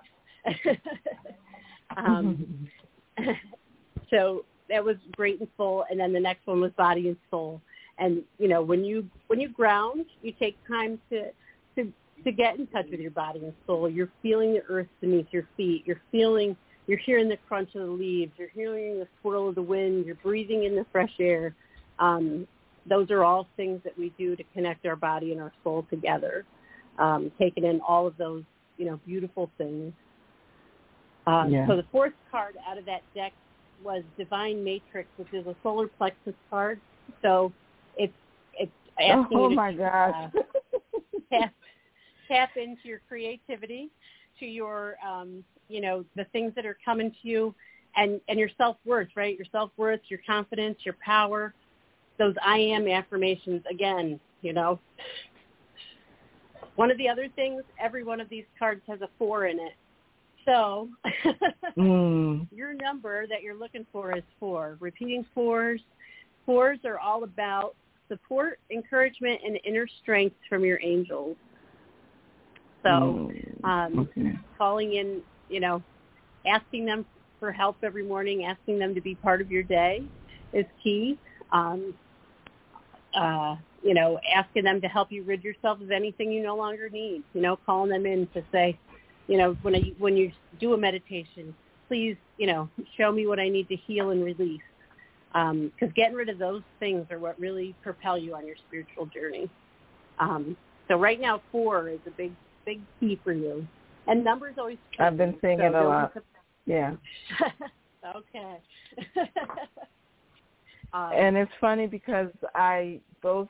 C: So that was great and full. And then the next one was body and soul. And, when you ground, you take time to get in touch with your body and soul. You're feeling the earth beneath your feet. You're hearing the crunch of the leaves. You're hearing the swirl of the wind. You're breathing in the fresh air. Those are all things that we do to connect our body and our soul together, taking in all of those, beautiful things. So the fourth card out of that deck was Divine Matrix, which is a solar plexus card. So it's asking you to tap into your creativity, to your, the things that are coming to you, and your self-worth, right? Your self-worth, your confidence, your power, those I am affirmations, again, One of the other things, every one of these cards has a 4 in it. So your number that you're looking for is 4. Repeating 4s. 4s are all about support, encouragement, and inner strength from your angels. So calling in, asking them for help every morning, asking them to be part of your day is key. Asking them to help you rid yourself of anything you no longer need. Calling them in to say, when you do a meditation, please, show me what I need to heal and release. Because getting rid of those things are what really propel you on your spiritual journey. So right now, 4 is a big key for you. And numbers always...
E: I've been seeing it a lot. Yeah.
C: Okay.
E: And it's funny because I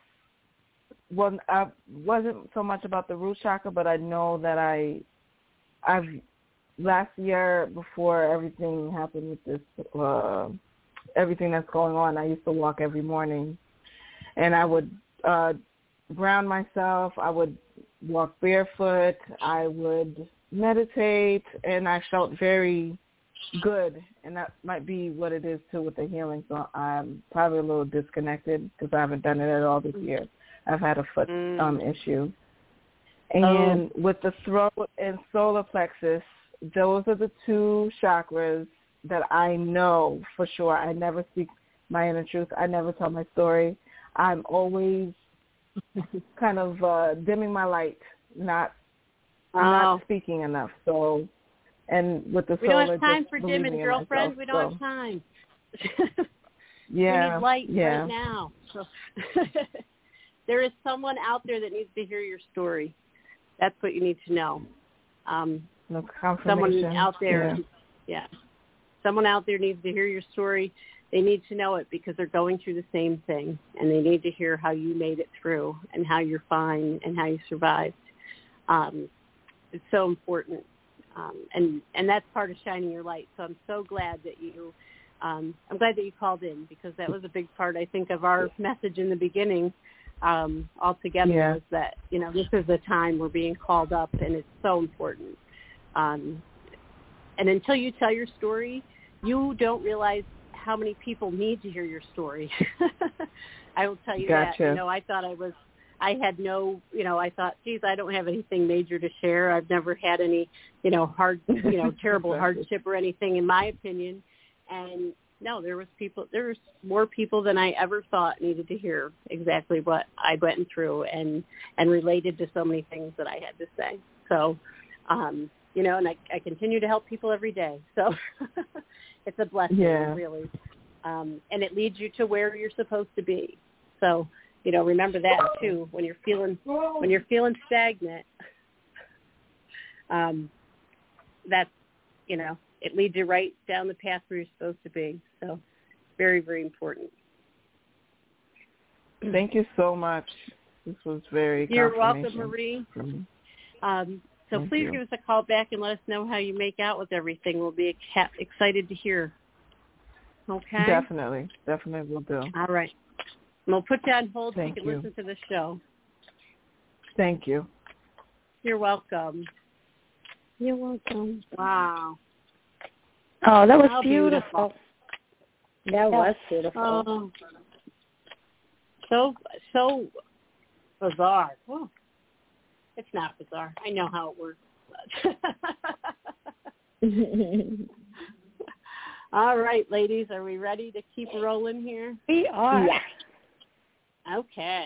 E: wasn't so much about the root chakra, but I know that I've last year, before everything happened with this, everything that's going on, I used to walk every morning. and I would ground myself. I would walk barefoot. I would meditate, and I felt very good, and that might be what it is too with the healing. So I'm probably a little disconnected because I haven't done it at all this year. I've had a foot issue. And with the throat and solar plexus, those are the two chakras that I know for sure. I never speak my inner truth. I never tell my story. I'm always kind of dimming my light, not speaking enough. So, and with the
C: we
E: solar,
C: don't have time for dimming, girlfriend. We don't have time. We need light right now. So there is someone out there that needs to hear your story. That's what you need to know. Someone out there, someone out there needs to hear your story. They need to know it because they're going through the same thing, and they need to hear how you made it through and how you're fine and how you survived. It's so important, and that's part of shining your light. So I'm so glad that you called in, because that was a big part, I think, of our message in the beginning. Altogether was that, this is the time we're being called up, and it's so important. And until you tell your story, you don't realize how many people need to hear your story. I will tell you that. I thought I thought, geez, I don't have anything major to share. I've never had any, hard, terrible hardship or anything, in my opinion. And no, there was more people than I ever thought needed to hear exactly what I went through and related to so many things that I had to say. So, and I continue to help people every day. So it's a blessing, really. And it leads you to where you're supposed to be. So, remember that too, when you're feeling stagnant, that's, it leads you right down the path where you're supposed to be. So very, very important.
E: Thank you so much. This was very
C: You're welcome, Marie. So
E: Thank
C: please
E: you.
C: give us a call back and let us know how you make out with everything. We'll be excited to hear. Okay?
E: Definitely will do.
C: All right. And we'll put you on hold so you
E: Thank
C: can
E: you.
C: listen to the show.
E: Thank you.
C: You're welcome.
A: You're welcome.
C: Wow.
B: Oh, that was
C: How
B: beautiful.
A: That was beautiful.
C: So bizarre. Whew. It's not bizarre. I know how it works. All right, ladies, are we ready to keep rolling here?
B: We are.
A: Yeah.
C: Okay.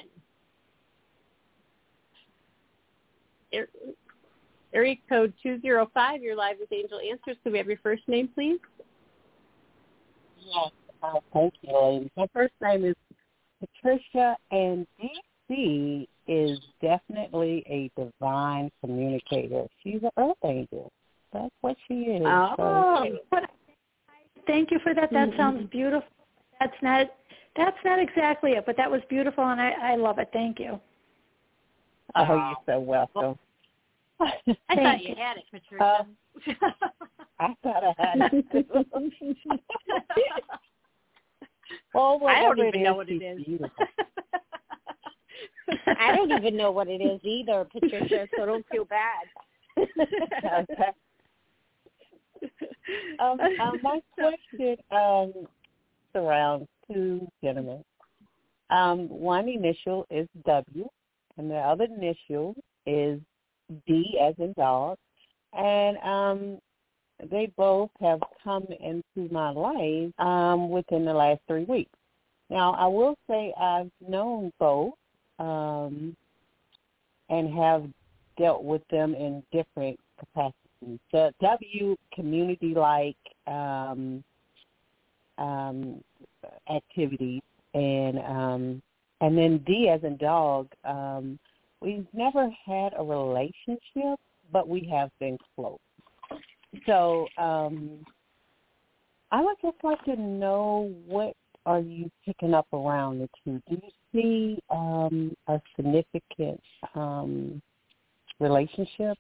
C: Area code 205, you're live with Angel Answers. Could we have your first name, please?
F: Yes. Thank you, ladies. My first name is Patricia, and DC is definitely a divine communicator. She's an earth angel. That's what she is.
C: Oh.
F: So.
B: Thank you for that. That sounds beautiful. That's not exactly it, but that was beautiful, and I love it. Thank you.
F: Oh, you're so welcome.
C: I thought you had it, Patricia.
F: I thought I had it too. Well,
C: I don't even know what it is.
A: I don't even know what it is either, Patricia, so don't feel bad.
F: Okay. My question surrounds two gentlemen. One initial is W, and the other initial is D as in dog. And they both have come into my life within the last 3 weeks. Now, I will say I've known both and have dealt with them in different capacities. The W, community-like activities, and then D as in dog, we've never had a relationship, but we have been close. So I would just like to know, what are you picking up around the two? Do you see a significant relationship,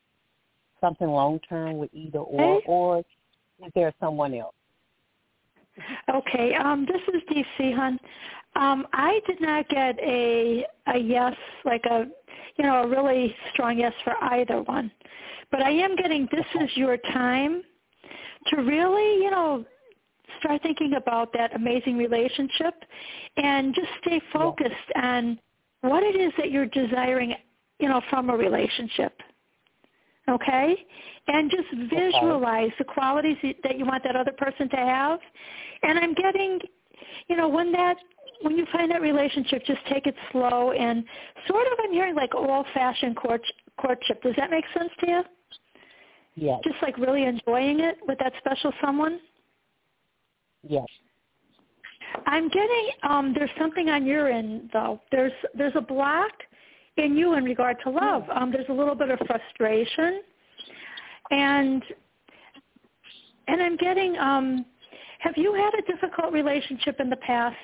F: something long-term with either or is there someone else?
B: Okay, this is DC, hon. I did not get a yes, like a really strong yes for either one. But I am getting this is your time to really, start thinking about that amazing relationship and just stay focused on what it is that you're desiring, from a relationship. Okay? And just visualize the qualities that you want that other person to have. And I'm getting, when you find that relationship, just take it slow and sort of, I'm hearing like old-fashioned courtship. Does that make sense to you?
F: Yes.
B: Just like really enjoying it with that special someone?
F: Yes.
B: I'm getting, there's something on your end, though. There's a block in you in regard to love. There's a little bit of frustration. And I'm getting, have you had a difficult relationship in the past?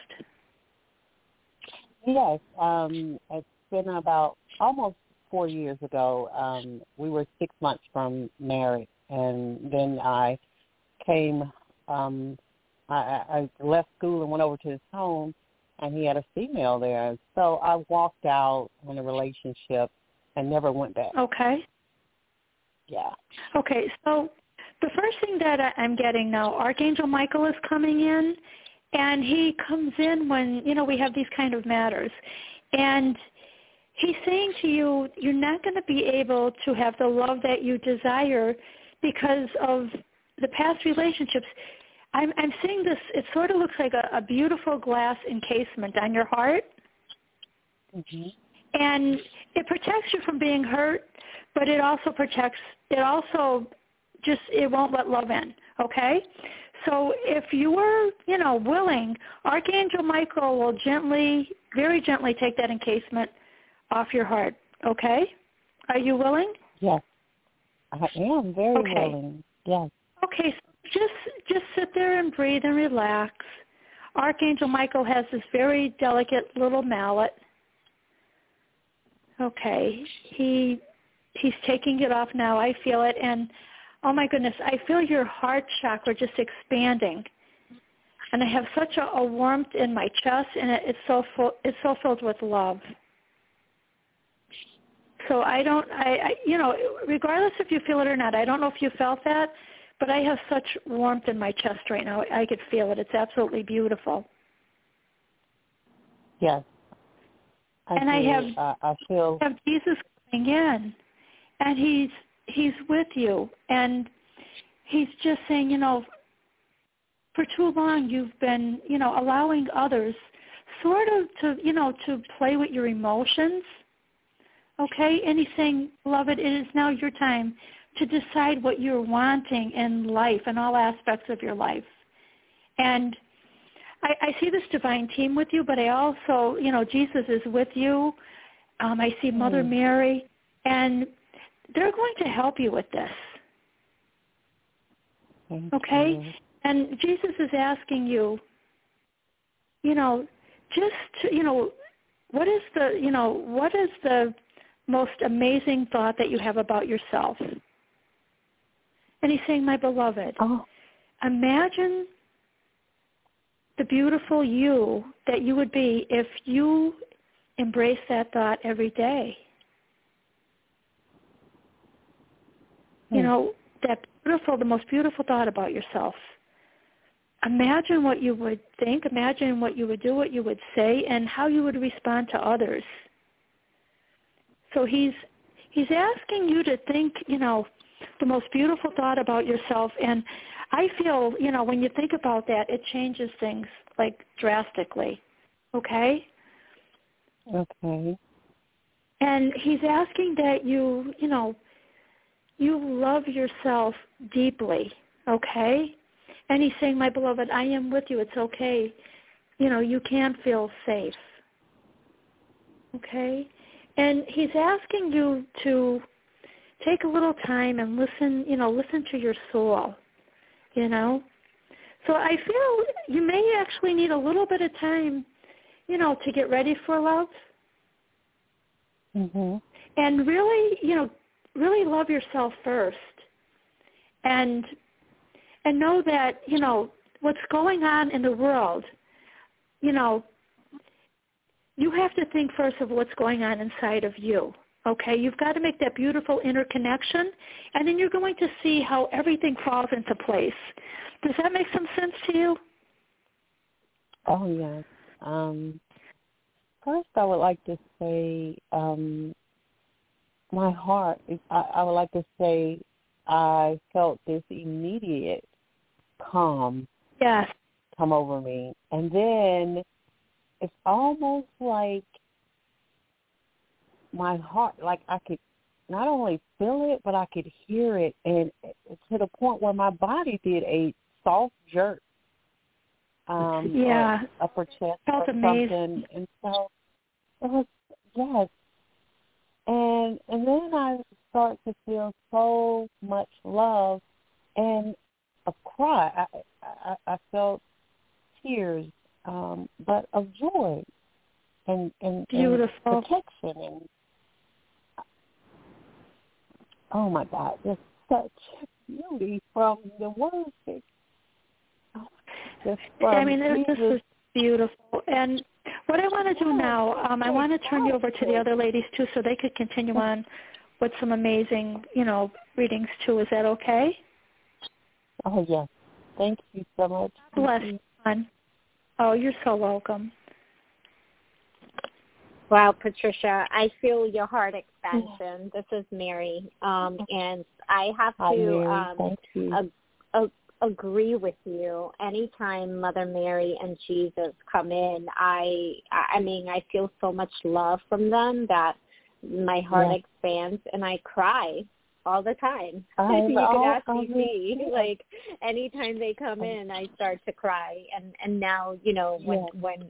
F: Yes. It's been about almost 4 years ago. We were 6 months from married, and then I came, I left school and went over to his home, and he had a female there. So I walked out in a relationship and never went back. Okay. Yeah.
B: Okay, so the first thing that I'm getting now, Archangel Michael is coming in, and he comes in when, we have these kind of matters. And he's saying to you, you're not going to be able to have the love that you desire because of the past relationships. I'm seeing this, it sort of looks like a beautiful glass encasement on your heart.
F: Mm-hmm.
B: And it protects you from being hurt, but it also it won't let love in, okay? So if you were, willing, Archangel Michael will very gently take that encasement off your heart, okay? Are you willing?
F: Yes, I am very willing, yes.
B: Okay, so just sit there and breathe and relax. Archangel Michael has this very delicate little mallet. Okay, he's taking it off now. I feel it, and oh my goodness, I feel your heart chakra just expanding, and I have such a warmth in my chest, and it's so filled with love. So regardless if you feel it or not, I don't know if you felt that, but I have such warmth in my chest right now. I could feel it. It's absolutely beautiful.
F: Yes. I feel
B: Jesus coming in, and he's with you, and he's just saying, for too long you've been, allowing others sort of to play with your emotions, okay? And he's saying, beloved, it is now your time to decide what you're wanting in life and all aspects of your life. And I see this divine team with you, but I also, Jesus is with you. I see Mother Mary, and they're going to help you with this. Okay?
F: You.
B: And Jesus is asking you, what is the most amazing thought that you have about yourself? And he's saying, my beloved, imagine the beautiful you that you would be if you embrace that thought every day. The most beautiful thought about yourself. Imagine what you would think, imagine what you would do, what you would say, and how you would respond to others. So he's asking you to think, the most beautiful thought about yourself. And I feel, when you think about that, it changes things, like, drastically. Okay?
F: Okay.
B: And he's asking that you love yourself deeply, okay? And he's saying, my beloved, I am with you. It's okay. You can feel safe, okay? And he's asking you to take a little time and listen to your soul, So I feel you may actually need a little bit of time, to get ready for love.
F: Mm-hmm.
B: And really, really love yourself first. And know that, what's going on in the world, you know, you have to think first of what's going on inside of you. Okay, you've got to make that beautiful interconnection, and then you're going to see how everything falls into place. Does that make some sense to you?
F: Oh, yes. First, I would like to say my heart, I would like to say I felt this immediate calm come over me. And then it's almost like my heart, like I could not only feel it, but I could hear it, and to the point where my body did a soft jerk, upper chest or something. And so it was, yes. And then I start to feel so much love and a cry. I felt tears, but of joy and
B: beautiful
F: protection and oh my God, there's such beauty from the words. This
B: is beautiful. And what I want to do now, I want to turn you over to the other ladies too, so they could continue on with some amazing, readings too. Is that okay?
F: Oh yes. Thank you so much.
B: Bless you. Oh, you're so welcome.
A: Wow, Patricia, I feel your heart expansion. This is Mary, and I have to agree with you. Anytime Mother Mary and Jesus come in, I feel so much love from them that my heart expands, and I cry all the time. You can ask me. Like, anytime they come in, I start to cry, and now when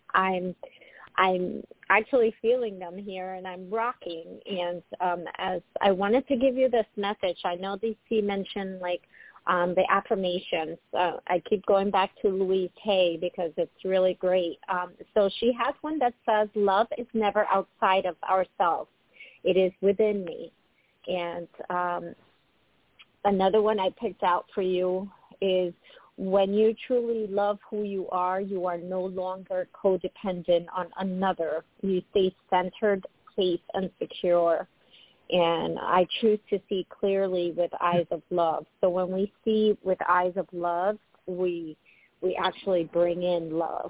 A: I'm actually feeling them here, and I'm rocking. And as I wanted to give you this message, I know DC mentioned the affirmations. I keep going back to Louise Hay because it's really great. So she has one that says, "Love is never outside of ourselves. It is within me." And another one I picked out for you is, when you truly love who you are no longer codependent on another. You stay centered, safe, and secure. And I choose to see clearly with eyes of love. So when we see with eyes of love, we actually bring in love.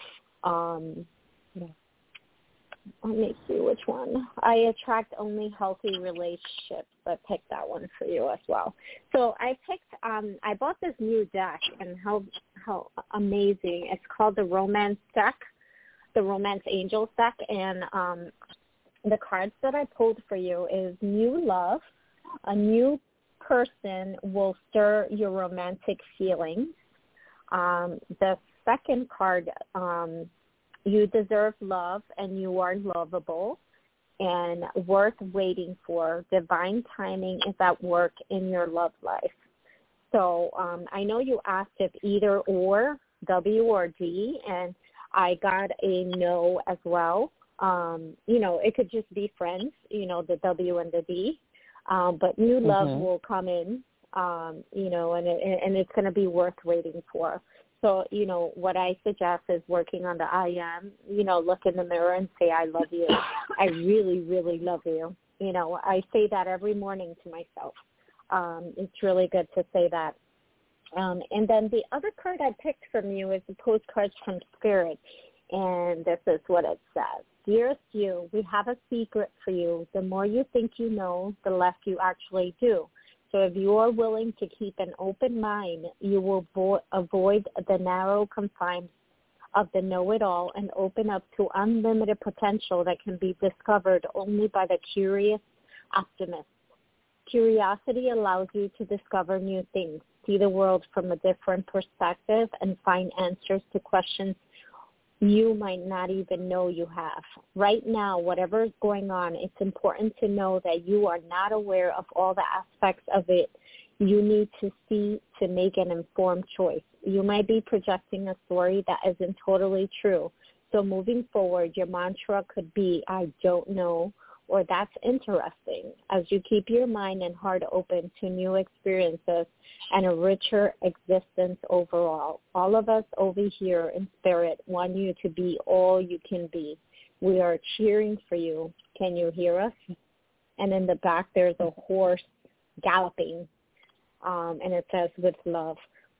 A: Let me see which one. I attract only healthy relationships. I picked that one for you as well. So I picked, I bought this new deck, and how amazing. It's called the Romance deck, the Romance Angels deck. And the cards that I pulled for you is new love. A new person will stir your romantic feelings. The second card, you deserve love and you are lovable and worth waiting for. Divine timing is at work in your love life. So I know you asked if either or, W or D, and I got a no as well. It could just be friends, the W and the D. But new love will come in, and it's going to be worth waiting for. So, what I suggest is working on the I am, look in the mirror and say, I love you. I really, really love you. I say that every morning to myself. It's really good to say that. And then the other card I picked from you is the postcards from Spirit. And this is what it says. Dearest you, we have a secret for you. The more you think you know, the less you actually do. So if you are willing to keep an open mind, you will avoid the narrow confines of the know-it-all and open up to unlimited potential that can be discovered only by the curious optimist. Curiosity allows you to discover new things, see the world from a different perspective, and find answers to questions you might not even know you have. Right now, whatever is going on, it's important to know that you are not aware of all the aspects of it you need to see to make an informed choice. You might be projecting a story that isn't totally true. So moving forward, your mantra could be, I don't know, or that's interesting as you keep your mind and heart open to new experiences and a richer existence overall. All of us over here in spirit want you to be all you can be. We are cheering for you. Can you hear us? And in the back there's a horse galloping, and it says, with love.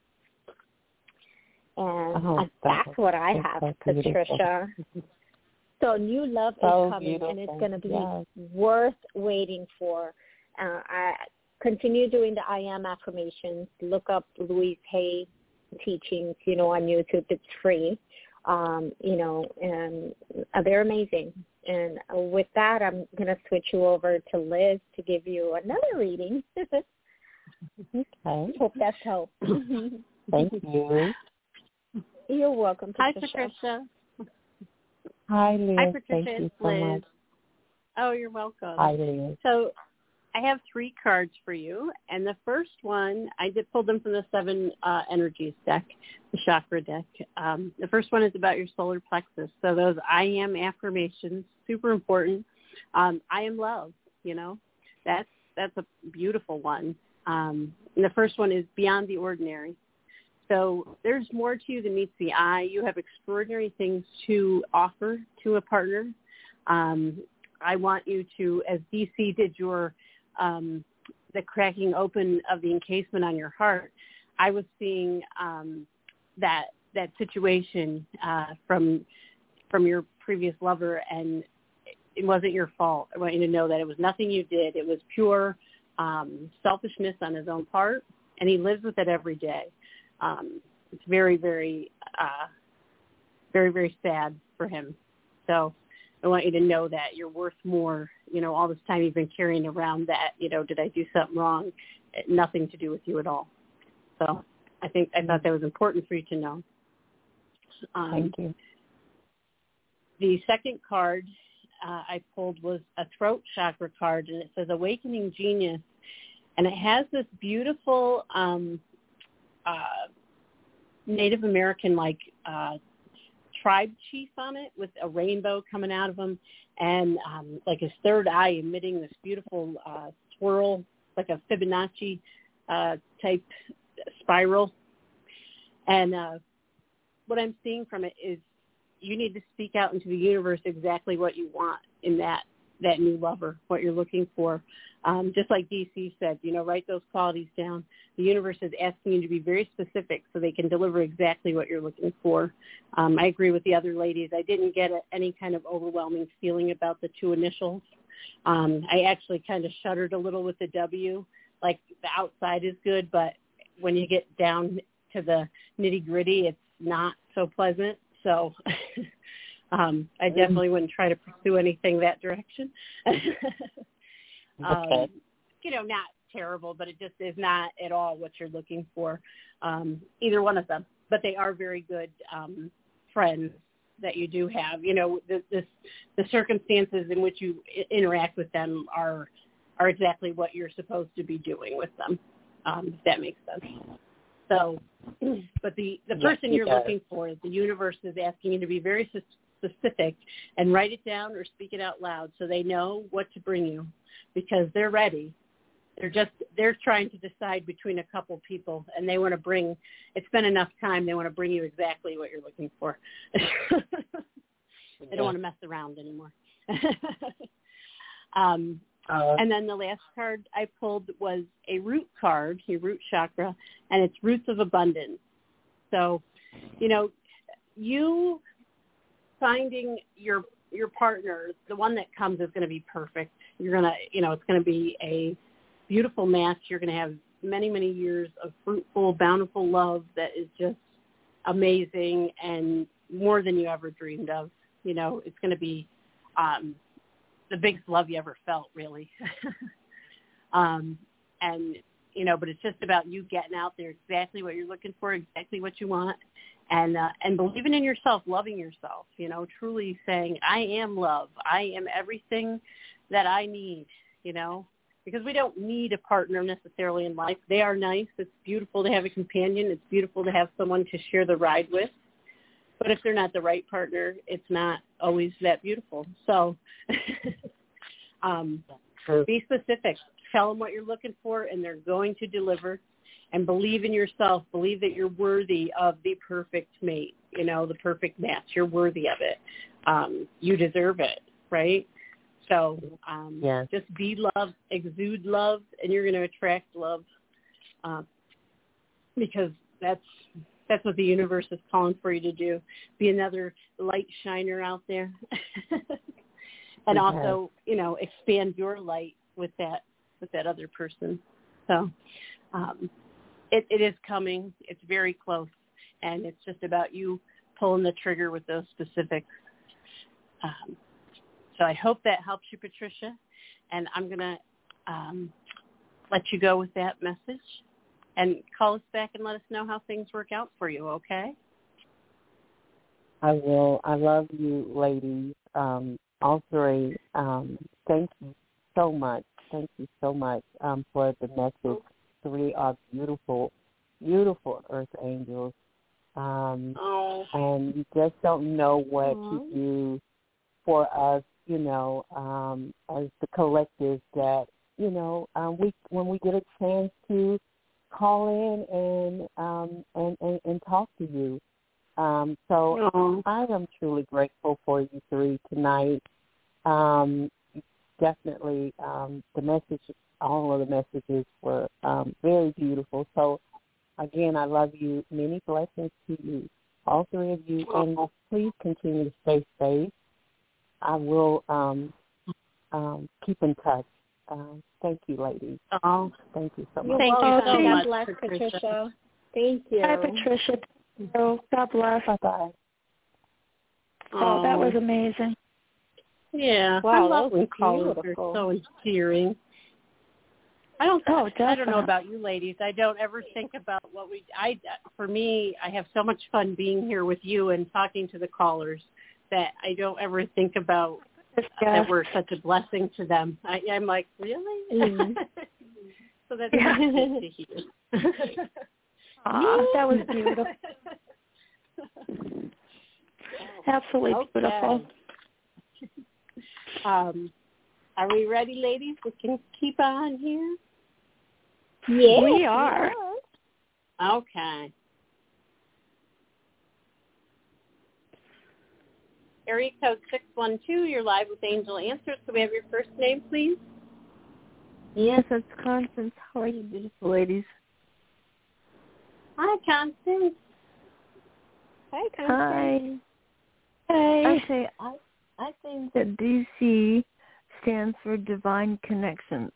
A: And that's what I have, Patricia. So new love is coming, and it's going to be worth waiting for. I continue doing the I am affirmations. Look up Louise Hay teachings, on YouTube. It's free, and they're amazing. And with that, I'm going to switch you over to Liz to give you another reading.
F: Okay.
A: Hope that's helped.
F: Thank you.
A: You're welcome, Patricia.
C: Hi, Patricia.
F: Hi, Liz.
C: Hi, Patricia.
F: Thank you
C: It's
F: so
C: Liz.
F: much.
C: Oh, you're welcome.
F: Hi, Liz.
C: So I have 3 cards for you, and the first one, I did pull them from the 7 Energies deck, the chakra deck. The first one is about your solar plexus. So those I am affirmations, super important. I am love, That's a beautiful one. And the first one is beyond the ordinary. So there's more to you than meets the eye. You have extraordinary things to offer to a partner. I want you to, as DC did your the cracking open of the encasement on your heart, I was seeing that situation from your previous lover, and it wasn't your fault. I want you to know that it was nothing you did. It was pure selfishness on his own part, and he lives with it every day. It's very, very, very, very sad for him. So I want you to know that you're worth more. All this time you've been carrying around that, did I do something wrong? Nothing to do with you at all. So I thought that was important for you to know.
F: Thank you.
C: The second card I pulled was a throat chakra card, and it says Awakening Genius. And it has this beautiful Native American-like tribe chief on it with a rainbow coming out of him, and like his third eye emitting this beautiful swirl, like a Fibonacci type spiral. And what I'm seeing from it is you need to speak out into the universe exactly what you want in that new lover, what you're looking for. Just like DC said, write those qualities down. The universe is asking you to be very specific so they can deliver exactly what you're looking for. I agree with the other ladies. I didn't get any kind of overwhelming feeling about the 2 initials. I actually kind of shuddered a little with the W. Like the outside is good, but when you get down to the nitty-gritty, it's not so pleasant. So I definitely wouldn't try to pursue anything that direction.
F: Okay.
C: Not terrible, but it just is not at all what you're looking for, either one of them. But they are very good friends that you do have. The circumstances in which you interact with them are exactly what you're supposed to be doing with them, if that makes sense. So, but the person you're looking for, the universe is asking you to be very specific and write it down or speak it out loud so they know what to bring you, because they're ready. They're trying to decide between a couple people, and they want to bring, it's been enough time, they want to bring you exactly what you're looking for. They don't want to mess around anymore. And then the last card I pulled was a root card, your root chakra, and it's Roots of Abundance. So, you finding your partner, the one that comes is going to be perfect. You're going to, it's going to be a beautiful match. You're going to have many, many years of fruitful, bountiful love that is just amazing and more than you ever dreamed of. It's going to be the biggest love you ever felt, really. But it's just about you getting out there exactly what you're looking for, exactly what you want, and believing in yourself, loving yourself, truly saying, I am love. I am everything that I need, because we don't need a partner necessarily in life. They are nice. It's beautiful to have a companion. It's beautiful to have someone to share the ride with. But if they're not the right partner, it's not always that beautiful. So Be specific. Tell them what you're looking for, and they're going to deliver. And believe in yourself. Believe that you're worthy of the perfect mate, the perfect match. You're worthy of it. You deserve it, right? So just be love, exude love, and you're going to attract love because that's what the universe is calling for you to do. Be another light shiner out there. And also, expand your light with that other person. So it is coming. It's very close. And it's just about you pulling the trigger with those specifics. So I hope that helps you, Patricia. And I'm going to let you go with that message. And call us back and let us know how things work out for you, okay?
F: I will. I love you, ladies. All three. Thank you so much. Thank you so much for the message. Three are beautiful, beautiful earth angels. And you just don't know what to do for us, as the collective that, when we get a chance to call in and talk to you. So I am truly grateful for you three tonight. Definitely the message, all of the messages were very beautiful. So, again, I love you. Many blessings to you, all three of you. And please continue to stay safe. I will keep in touch. Thank you, ladies. Thank you so much.
C: Thank you so much,
A: God bless, Patricia. Thank you.
B: Hi, Patricia. God bless.
F: Bye-bye.
B: Oh, that was amazing.
C: Yeah.
A: Wow,
C: I love when callers are
A: beautiful.
C: so endearing. I don't know
B: definitely.
C: about you ladies. I don't ever think about for me, I have so much fun being here with you and talking to the callers that I don't ever think about that we're such a blessing to them. I'm like, really? Mm-hmm. So that's good to hear.
B: That was beautiful. Absolutely beautiful.
C: Are we ready, ladies? We can keep on here?
A: Yes,
B: we are.
C: Okay. Area code 612, you're live with Angel Answers. Can we have your first name, please?
E: Yes, that's Constance. How are you, beautiful ladies?
C: Hi, Constance.
A: Hi, Constance.
B: Hi. Hey.
E: Actually, I think that DC stands for Divine Connections.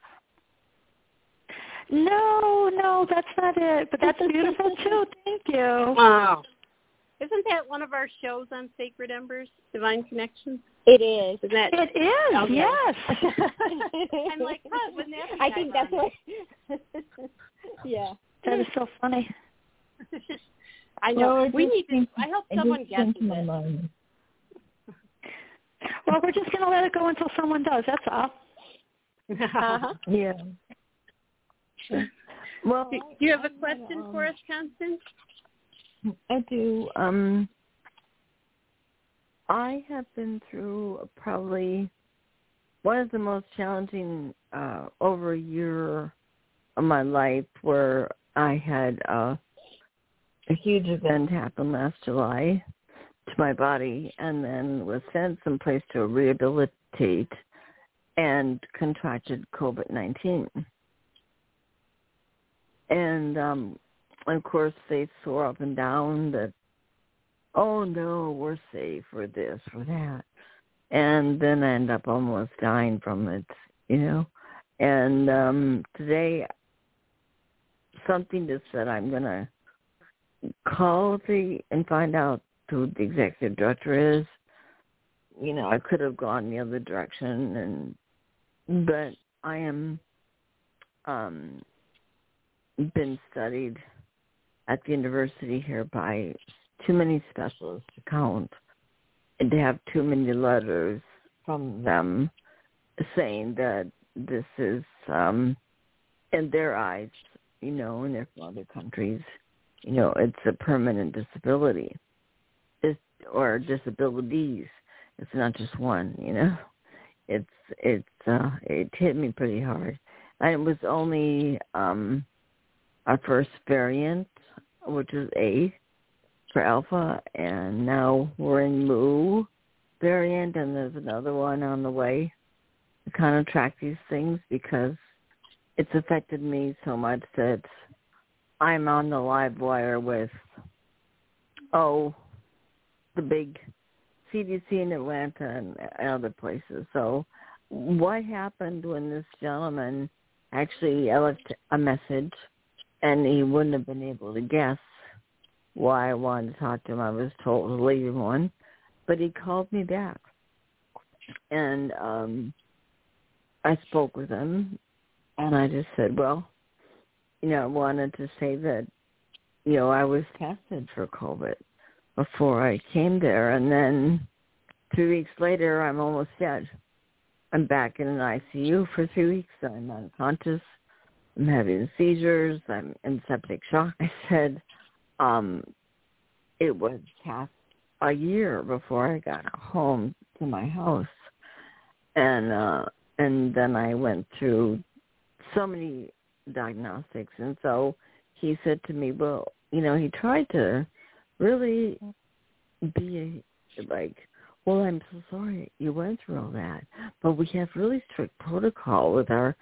B: No, that's not it. But that's beautiful too. Thank you.
C: Wow. Isn't that one of our shows on Sacred Embers, Divine Connections?
A: It is.
C: Isn't that?
B: It is.
C: Okay.
B: Yes.
C: I'm like, wouldn't that be
A: I think that's what. Yeah.
B: That is so funny.
C: I know.
E: Well,
C: we need to. I hope someone gets it.
B: Well, we're just going to let it go until someone does. That's all.
E: Yeah. Well,
C: do you have a question for us, Constance?
E: I do. I have been through probably one of the most challenging over a year of my life where I had a huge event happen last July to my body and then was sent someplace to rehabilitate and contracted COVID-19. And of course, they swore up and down that, oh, no, we're safe for this, for that. And then I end up almost dying from it, And today, something just said I'm going to call and find out who the executive director is. I could have gone the other direction, but I am been studied at the university here by too many specialists to count and to have too many letters from them saying that this is, in their eyes, and they're from other countries, it's a permanent disability or disabilities. It's not just one,
G: it hit me pretty hard. And it was only our first variant, which is A for Alpha, and now we're in Mu variant, and there's another one on the way. To kind of track these things because it's affected me so much that I'm on the live wire with, the big CDC in Atlanta and other places. So what happened when this gentleman actually left a message and he wouldn't have been able to guess why I wanted to talk to him? I was told to leave him one, but he called me back. And I spoke with him, and I just said, well, I wanted to say that, I was tested for COVID before I came there, and then 3 weeks later, I'm almost dead. I'm back in an ICU for 3 weeks. I'm unconscious. I'm having seizures. I'm in septic shock. I said it was past a year before I got home to my house, and then I went through so many diagnostics. And so he said to me, well, he tried to really be like, well, I'm so sorry you went through all that, but we have really strict protocol with our,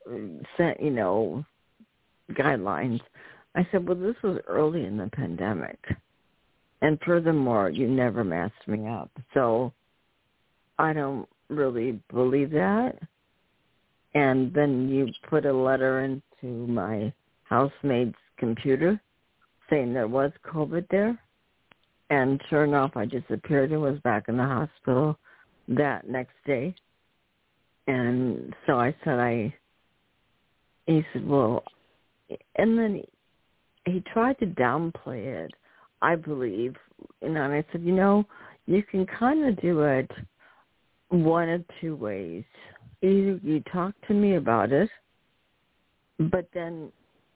G: guidelines. I said, well, this was early in the pandemic. And furthermore, you never masked me up. So I don't really believe that. And then you put a letter into my housemaid's computer saying there was COVID there. And sure enough, I disappeared and was back in the hospital that next day. And so I said, he said, well, and then he tried to downplay it, I believe. And I said, you can kind of do it one of two ways. Either you talk to me about it, but then,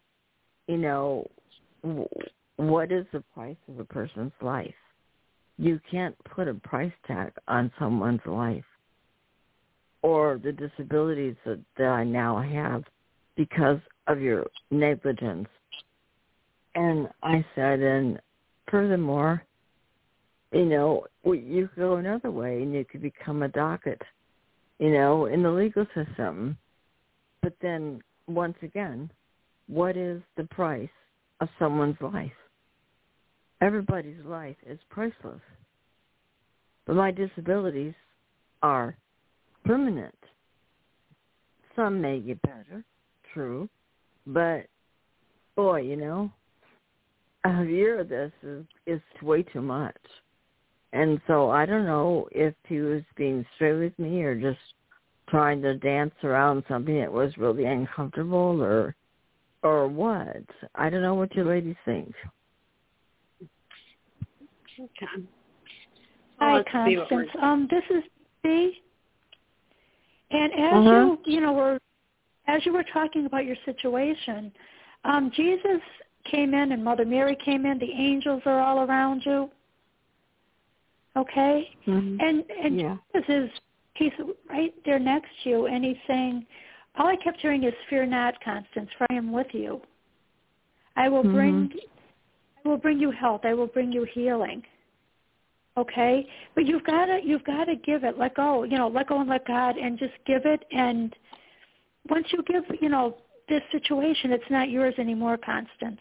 G: what is the price of a person's life? You can't put a price tag on someone's life or the disabilities that I now have because of your negligence. And I said, and furthermore, you could go another way and you could become a docket, in the legal system. But then, once again, what is the price of someone's life? Everybody's life is priceless. But my disabilities are permanent. Some may get better, true. But, boy, a year of this is way too much. And so I don't know if he was being straight with me or just trying to dance around something that was really uncomfortable or what. I don't know what you ladies think.
C: Okay.
B: Hi, Constance. This is Dee. And as as you were talking about your situation, Jesus came in and Mother Mary came in. The angels are all around you. Okay? Mm-hmm. And
G: yeah.
B: Jesus he's right there next to you, and he's saying, all I kept hearing is, fear not, Constance, for I am with you. I will bring you health. I will bring you healing. Okay? But you've got to give it, let go, let go and let God and just give it. And once you give, this situation, it's not yours anymore, Constance.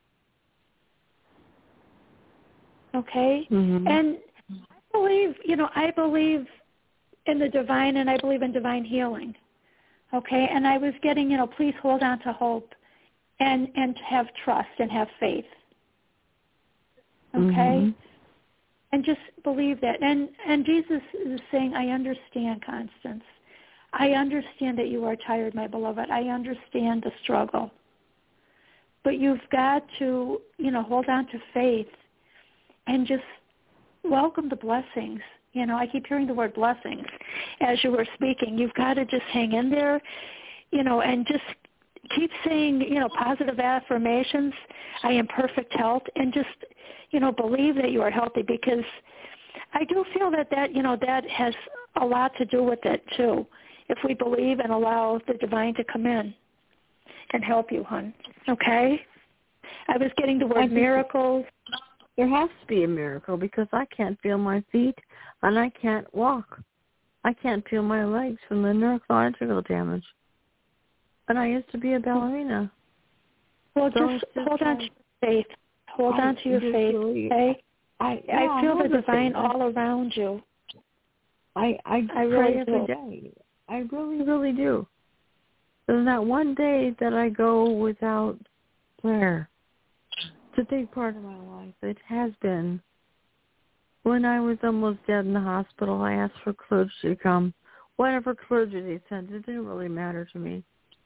B: Okay?
G: Mm-hmm.
B: And I believe in the divine, and I believe in divine healing. Okay? And I was getting, please hold on to hope and have trust and have faith. Okay? Mm-hmm. And just believe that. And Jesus is saying, I understand, Constance. I understand that you are tired, my beloved. I understand the struggle. But you've got to, hold on to faith and just welcome the blessings. I keep hearing the word blessings as you were speaking. You've got to just hang in there, and just keep saying, positive affirmations. I am perfect health, and just, believe that you are healthy, because I do feel that has a lot to do with it, too, if we believe and allow the divine to come in and help you, hon. Okay? I was getting the word miracles.
G: There has to be a miracle because I can't feel my feet and I can't walk. I can't feel my legs from the neurological damage. And I used to be a ballerina.
B: Well, just hold on to your faith. Hold on to your faith, okay? I feel the divine all around you.
G: I pray
B: really
G: every day. I really, really do. There's not one day that I go without prayer. It's a big part of my life. It has been. When I was almost dead in the hospital, I asked for clergy to come. Whatever clergy they sent, it didn't really matter to me.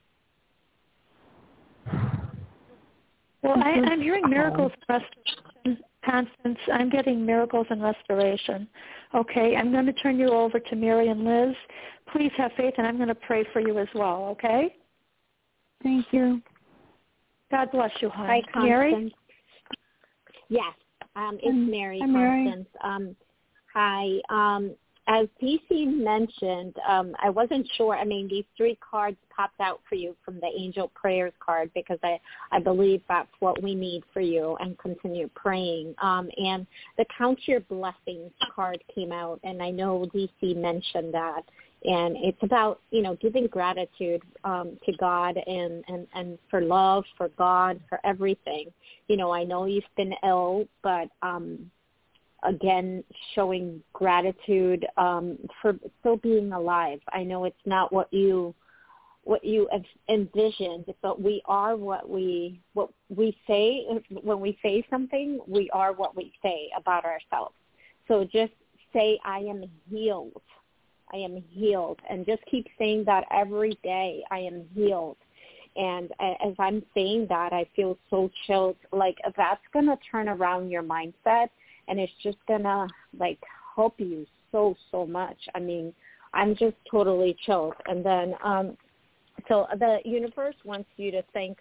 B: Well, I'm hearing miracles and restoration, Constance. I'm getting miracles and restoration. Okay, I'm going to turn you over to Mary and Liz. Please have faith, and I'm going to pray for you as well, okay?
G: Thank you.
B: God bless you, hon.
A: Hi, Constance.
B: Mary?
A: Yes, it's Mary,
G: Constance.
A: Hi. As DC mentioned, I wasn't sure. I mean, these 3 cards popped out for you from the Angel Prayers card because I believe that's what we need for you and continue praying. And the Count Your Blessings card came out, and I know DC mentioned that. And it's about, giving gratitude to God and for love, for God, for everything. I know you've been ill, but again, showing gratitude for still being alive. I know it's not what you envisioned, but we are what we say. When we say something, we are what we say about ourselves. So just say, I am healed. I am healed. And just keep saying that every day, I am healed. And as I'm saying that, I feel so chilled. Like, that's going to turn around your mindset, and it's just going to, help you so much. I mean, I'm just totally chilled. And then, so the universe wants you to thank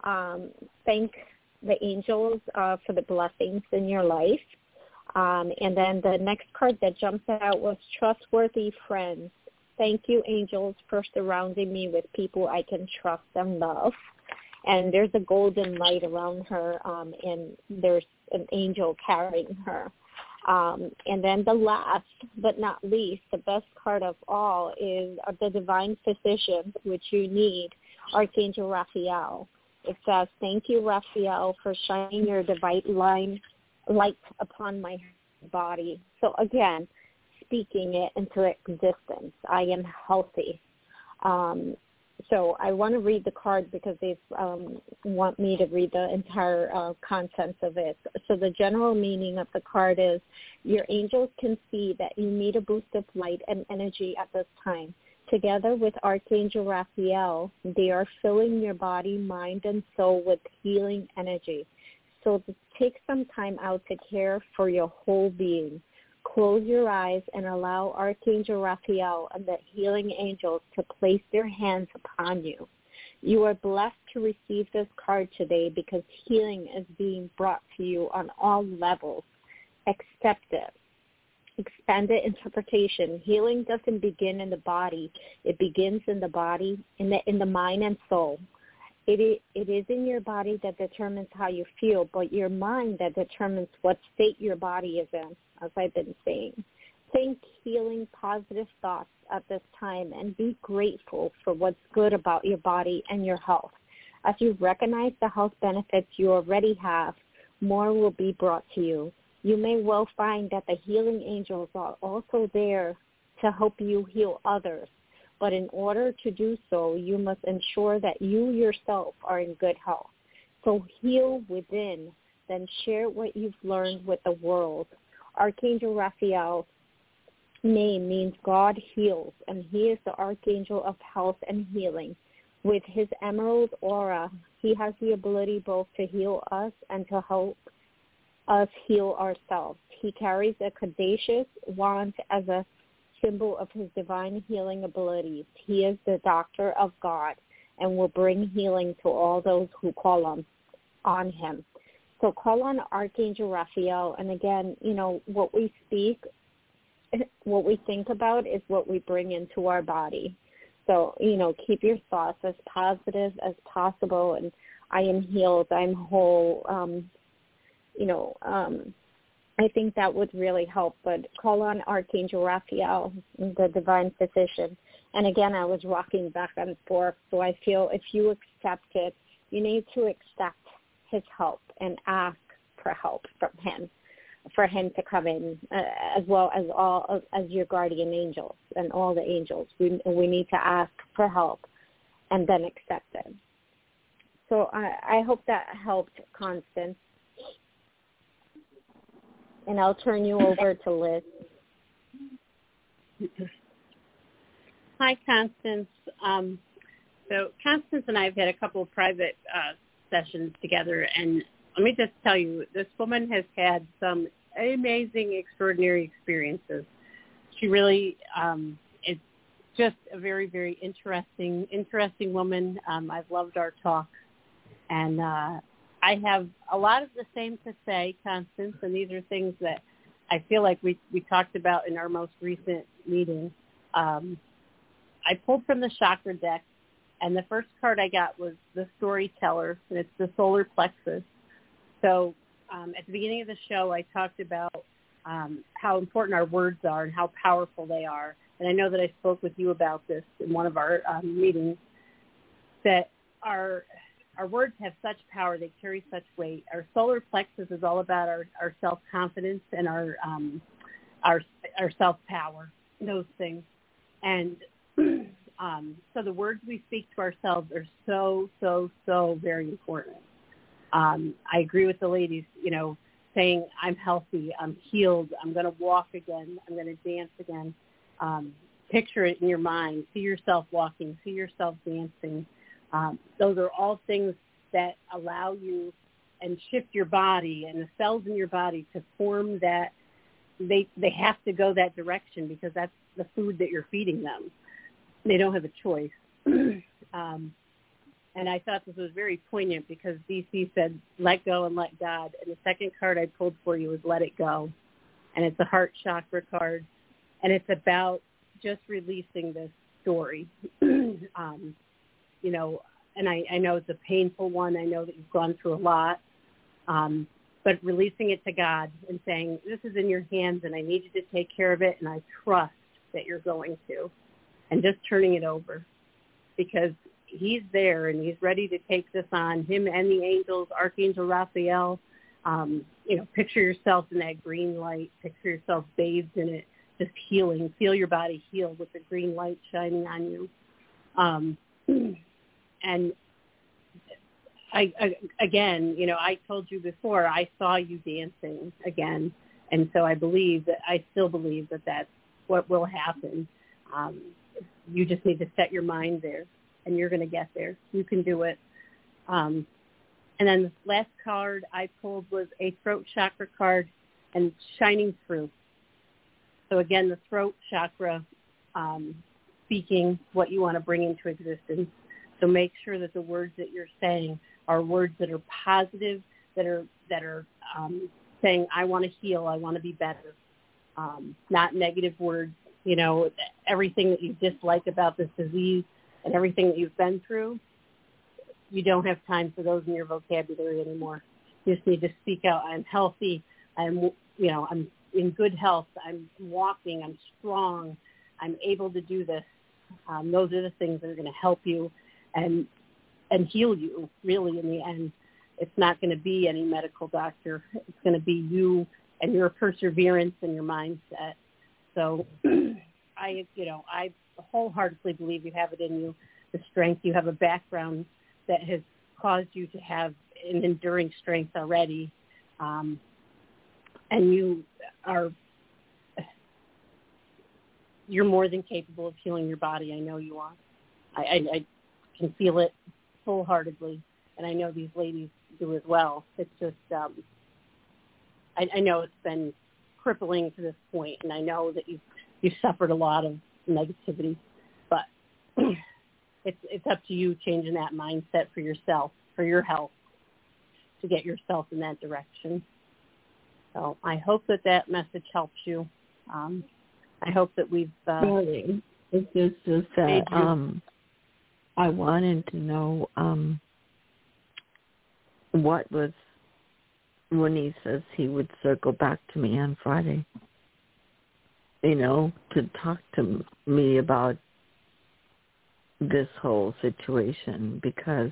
A: the angels for the blessings in your life. And then the next card that jumped out was Trustworthy Friends. Thank you, angels, for surrounding me with people I can trust and love. And there's a golden light around her, and there's an angel carrying her. And then the last but not least, the best card of all is the Divine Physician, which you need, Archangel Raphael. It says, thank you, Raphael, for shining your divine light upon my body. So again, speaking it into existence. I am healthy. So I want to read the card because they want me to read the entire contents of it. So the general meaning of the card is, your angels can see that you need a boost of light and energy at this time. Together with Archangel Raphael, they are filling your body, mind, and soul with healing energy. So take some time out to care for your whole being. Close your eyes and allow Archangel Raphael and the healing angels to place their hands upon you. You are blessed to receive this card today because healing is being brought to you on all levels. Accept it. Expanded interpretation. Healing doesn't begin in the body. It begins in the body, in the mind and soul. It is in your body that determines how you feel, but your mind that determines what state your body is in, as I've been saying. Think healing, positive thoughts at this time and be grateful for what's good about your body and your health. As you recognize the health benefits you already have, more will be brought to you. You may well find that the healing angels are also there to help you heal others. But in order to do so, you must ensure that you yourself are in good health. So heal within, then share what you've learned with the world. Archangel Raphael's name means God heals, and he is the Archangel of health and healing. With his emerald aura, he has the ability both to heal us and to help us heal ourselves. He carries a caduceus wand as a symbol of his divine healing abilities. He is the doctor of God and will bring healing to all those who call on him. So call on Archangel Raphael. And again, what we speak what we think about is what we bring into our body. So, keep your thoughts as positive as possible. And I am healed. I'm whole. I think that would really help. But call on Archangel Raphael, the divine physician. And again, I was rocking back and forth. So I feel if you accept it, you need to accept his help and ask for help from him, for him to come in, as well as all as your guardian angels and all the angels. We need to ask for help and then accept it. So I hope that helped, Constance. And I'll turn you over to Liz.
C: Hi, Constance. So Constance and I have had a couple of private sessions together, and let me just tell you, this woman has had some amazing, extraordinary experiences. She really is just a very, very interesting woman. I've loved our talk, and I have a lot of the same to say, Constance, and these are things that I feel like we talked about in our most recent meeting. I pulled from the chakra deck, and the first card I got was the Storyteller, and it's the solar plexus. So at the beginning of the show, I talked about how important our words are and how powerful they are. And I know that I spoke with you about this in one of our meetings, that our words have such power, they carry such weight. Our solar plexus is all about our self-confidence and our self-power, those things. And so the words we speak to ourselves are so, so, so very important. I agree with the ladies, saying I'm healthy, I'm healed, I'm going to walk again, I'm going to dance again. Picture it in your mind. See yourself walking, see yourself dancing. Those are all things that allow you and shift your body and the cells in your body to form that. They have to go that direction because that's the food that you're feeding them. They don't have a choice. And I thought this was very poignant because DC said, let go and let God. And the second card I pulled for you was Let It Go. And it's a heart chakra card. And it's about just releasing this story. And I know it's a painful one. I know that you've gone through a lot. But releasing it to God and saying, this is in your hands and I need you to take care of it. And I trust that you're going to. And just turning it over because he's there and he's ready to take this on, him and the angels, Archangel Raphael. Picture yourself in that green light. Picture yourself bathed in it, just healing. Feel your body heal with the green light shining on you. And I told you before, I saw you dancing again. And so I still believe that that's what will happen. You just need to set your mind there, and you're going to get there. You can do it. And then the last card I pulled was a throat chakra card and shining through. So again, the throat chakra, speaking what you want to bring into existence. So make sure that the words that you're saying are words that are positive, that are saying, I want to heal, I want to be better, not negative words. Everything that you dislike about this disease and everything that you've been through, you don't have time for those in your vocabulary anymore. You just need to speak out. I'm healthy. I'm in good health. I'm walking. I'm strong. I'm able to do this. Those are the things that are going to help you and heal you, really, in the end. It's not going to be any medical doctor. It's going to be you and your perseverance and your mindset. So I wholeheartedly believe you have it in you, the strength. You have a background that has caused you to have an enduring strength already. And you're more than capable of healing your body. I know you are. I can feel it wholeheartedly, and I know these ladies do as well. It's just, I know it's been crippling to this point, and I know that you've suffered a lot of negativity, but it's up to you changing that mindset for yourself, for your health, to get yourself in that direction. So I hope that message helps you. I hope that we've
G: really. It's just that I wanted to know what was when he says he would circle back to me on Friday, to talk to me about this whole situation, because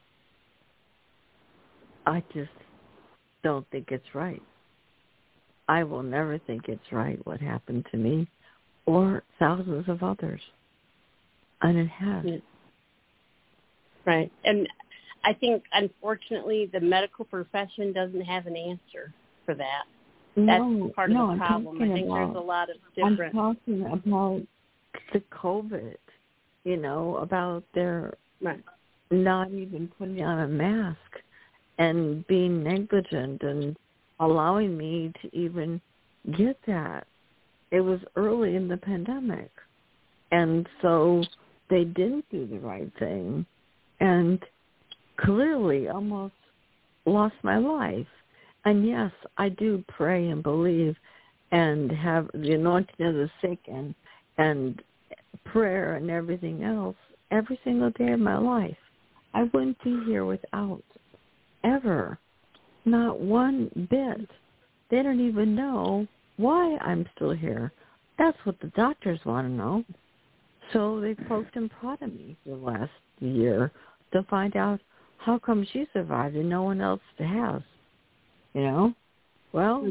G: I just don't think it's right. I will never think it's right what happened to me or thousands of others. And it has.
C: Right. And I think, unfortunately, the medical profession doesn't have an answer for that. That's part of the problem. I think there's a lot of different...
G: I'm talking about the COVID, about their not even putting on a mask and being negligent and allowing me to even get that. It was early in the pandemic. And so they didn't do the right thing and clearly almost lost my life. And yes, I do pray and believe and have the anointing of the sick and prayer and everything else every single day of my life. I wouldn't be here without, ever. Not one bit. They don't even know why I'm still here. That's what the doctors want to know. So they poked and prodded me for the last year to find out how come she survived and no one else has. Well,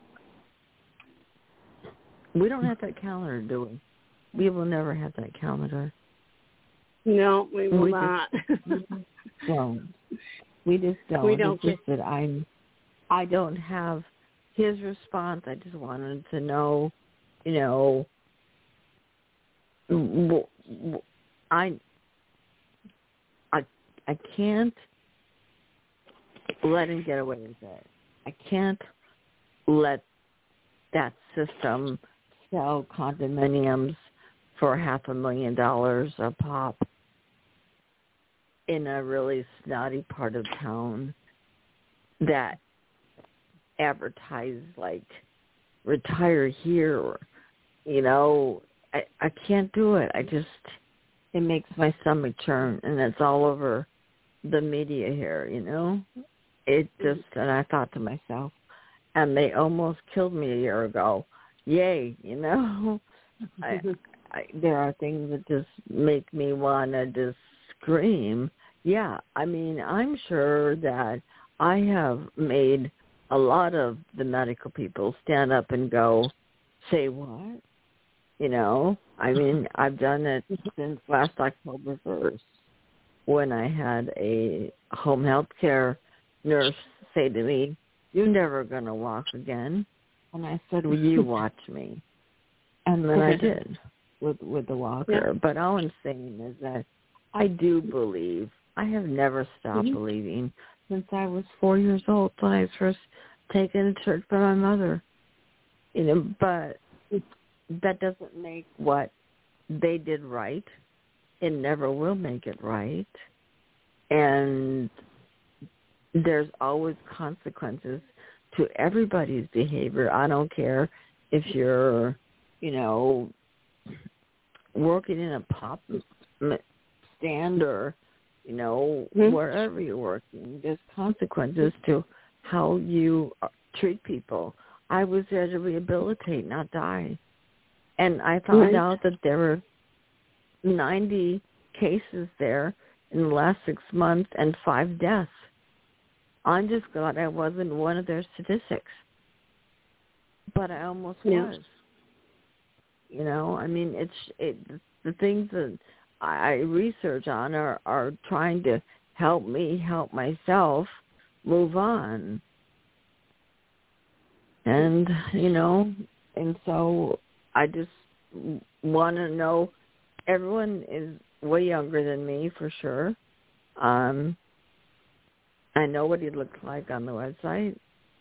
G: we don't have that calendar, do we? We will never have that calendar.
C: No, we will not.
G: No, we just don't.
C: We don't.
G: It's just that I don't have his response. I just wanted to know, I can't let him get away with it. I can't let that system sell condominiums for $500,000 a pop in a really snotty part of town that advertise like retire here or, I can't do it. It makes my stomach churn, and it's all over the media here, It just, and I thought to myself, and they almost killed me a year ago. Yay, there are things that just make me want to just scream. Yeah, I'm sure that I have made a lot of the medical people stand up and go, say what? I've done it since last October 1st when I had a home health care nurse say to me, "You're never going to walk again." And I said, "Well, you watch me." And then I did with the walker. Yeah. But all I'm saying is that I do believe. I have never stopped believing since I was 4 years old when I was first taken to church by my mother. But that doesn't make what they did right. It never will make it right. And there's always consequences to everybody's behavior. I don't care if you're, working in a pop stand or, wherever you're working. There's consequences to how you treat people. I was there to rehabilitate, not die. And I found out that there were 90 cases there in the last 6 months and 5 deaths. I'm just glad I wasn't one of their statistics. But I almost was. The things that I research on are trying to help me help myself move on. And, and so I just want to know, everyone is way younger than me for sure. I know what he looks like on the website.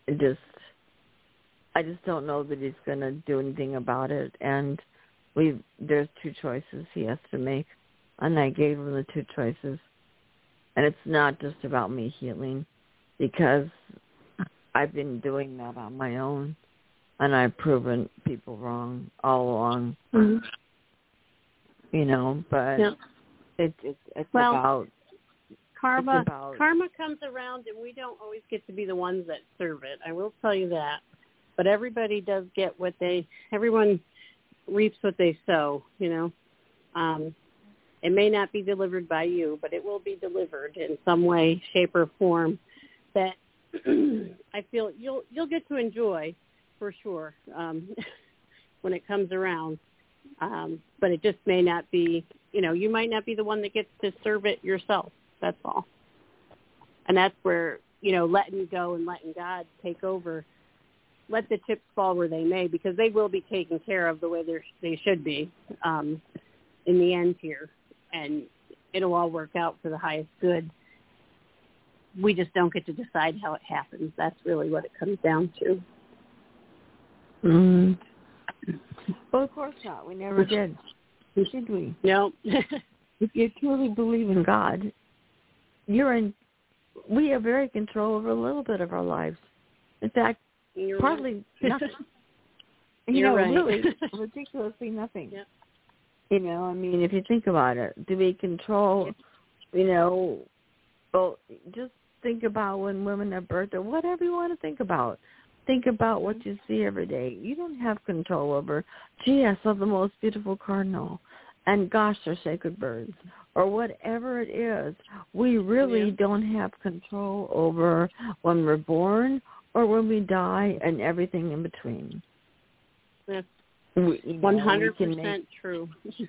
G: I just don't know that he's going to do anything about it. And there's 2 choices he has to make. And I gave him the 2 choices. And it's not just about me healing, because I've been doing that on my own. and I've proven people wrong all along.
C: Mm-hmm.
G: You know, but it's about
C: karma.
G: It's about,
C: karma comes around, and we don't always get to be the ones that serve it. I will tell you that. But everybody does get everyone reaps what they sow, you know. It may not be delivered by you, but it will be delivered in some way, shape, or form that I feel you'll get to enjoy for sure when it comes around. But it just may not be, you know, you might not be the one that gets to serve it yourself. That's all. And that's where, you know, letting go and letting God take over. Let the chips fall where they may, because they will be taken care of the way they should be in the end here. And it'll all work out for the highest good. We just don't get to decide how it happens. That's really what it comes down to.
G: Mm-hmm. Well, of course not. We never did. Did we?
C: No.
G: If you truly believe in God, we have very control over a little bit of our lives. In fact, partly nothing.
C: You're right.
G: Really, ridiculously nothing.
C: Yep.
G: You know, I mean, if you think about it, do we control, you know, well, just think about when women have birth or whatever you want to think about. Think about what you see every day. You don't have control over, gee, I saw the most beautiful cardinal, and gosh, they're sacred birds, or whatever it is. We really don't have control over when we're born or when we die and everything in between.
C: That's 100% true.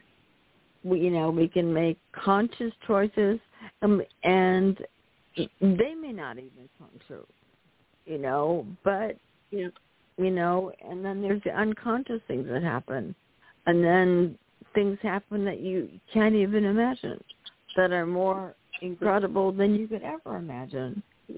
G: We can make conscious choices, and they may not even come true, you know, but, you know, and then there's the unconscious things that happen, and then things happen that you can't even imagine, that are more incredible than you could ever imagine.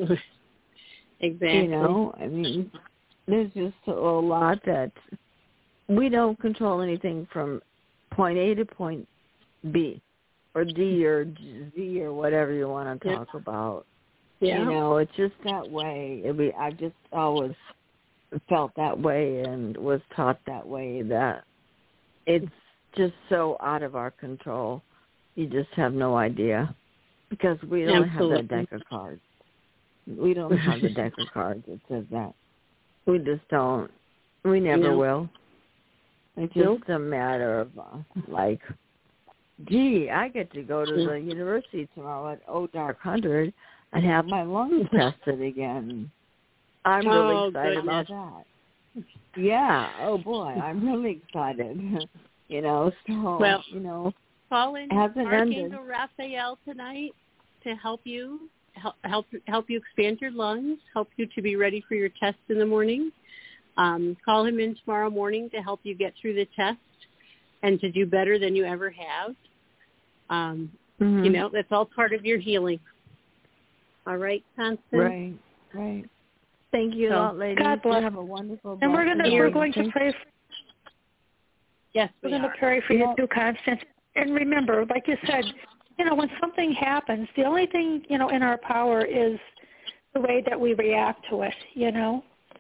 C: Exactly.
G: You know, I mean, there's just a lot that we don't control anything from point A to point B or D or Z or whatever you want to talk about.
C: Yeah.
G: You know, it's just that way. I just always felt that way and was taught that way, that it's just so out of our control. You just have no idea, because we don't have that deck of cards. We don't have the deck of cards that says that. We just don't. We never will. It's just a matter of, like, gee, I get to go to the university tomorrow at Dark 100 and have my lungs tested again. I'm really excited about that. Yeah. Oh, boy, I'm really excited. You know, so,
C: well,
G: you know,
C: call in
G: hasn't
C: Archangel
G: ended.
C: Raphael tonight to help you expand your lungs, help you to be ready for your test in the morning. Call him in tomorrow morning to help you get through the test and to do better than you ever have. You know, that's all part of your healing. All right, Constance?
G: Right. Thank you a lot, ladies.
B: God bless.
G: Have a wonderful
B: And we're going to pray.
C: Yes,
B: we're going to pray for you too, Constance. And remember, like you said, you know, when something happens, the only thing, you know, in our power is the way that we react to it, you know.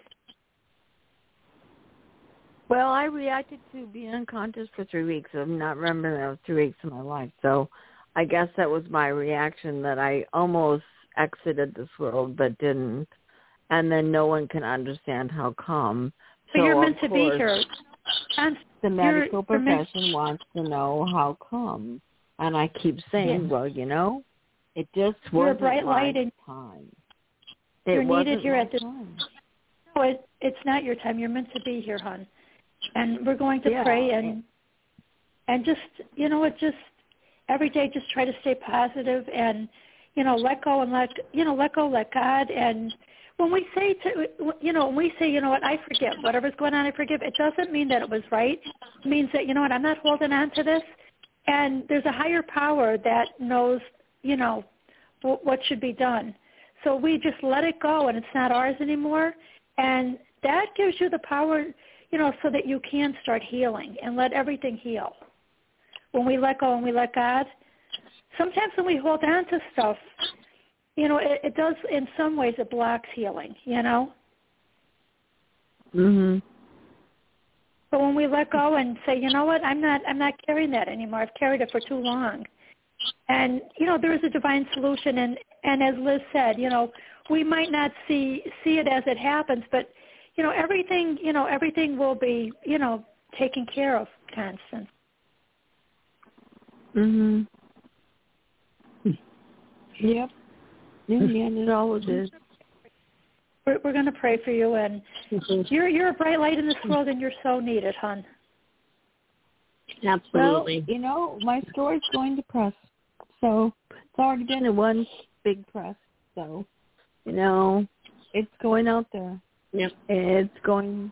G: Well, I reacted to being unconscious for 3 weeks. I'm not remembering those 3 weeks of my life. So I guess that was my reaction, that I almost exited this world but didn't. And then no one can understand how come.
B: But
G: so
B: you're meant to be here.
G: The medical profession wants to know how come. And I keep saying, well, you know, it just wasn't my time.
B: You're needed here at this time. No, it's not your time. You're meant to be here, hon. And we're going to pray and just, you know, just every day just try to stay positive and, you know, let go and let God. And when we say, you know what, I forgive. Whatever's going on, I forgive. It doesn't mean that it was right. It means that, you know what, I'm not holding on to this. And there's a higher power that knows, you know, what should be done. So we just let it go, and it's not ours anymore. And that gives you the power, you know, so that you can start healing and let everything heal. When we let go and we let God, sometimes when we hold on to stuff, you know, it does, in some ways, it blocks healing, you know? But when we let go and say, you know what, I'm not carrying that anymore. I've carried it for too long. And, there is a divine solution. And as Liz said, we might not see it as it happens, but, everything will be, taken care of, Constance.
G: Mhm. Yep. Yeah, it always is.
B: We're going to pray for you, and you're a bright light in this world, and you're so needed, hon.
C: Absolutely.
G: Well, my story's going to press, so it's already been in one big press. So, it's going out there.
C: Yep.
G: It's going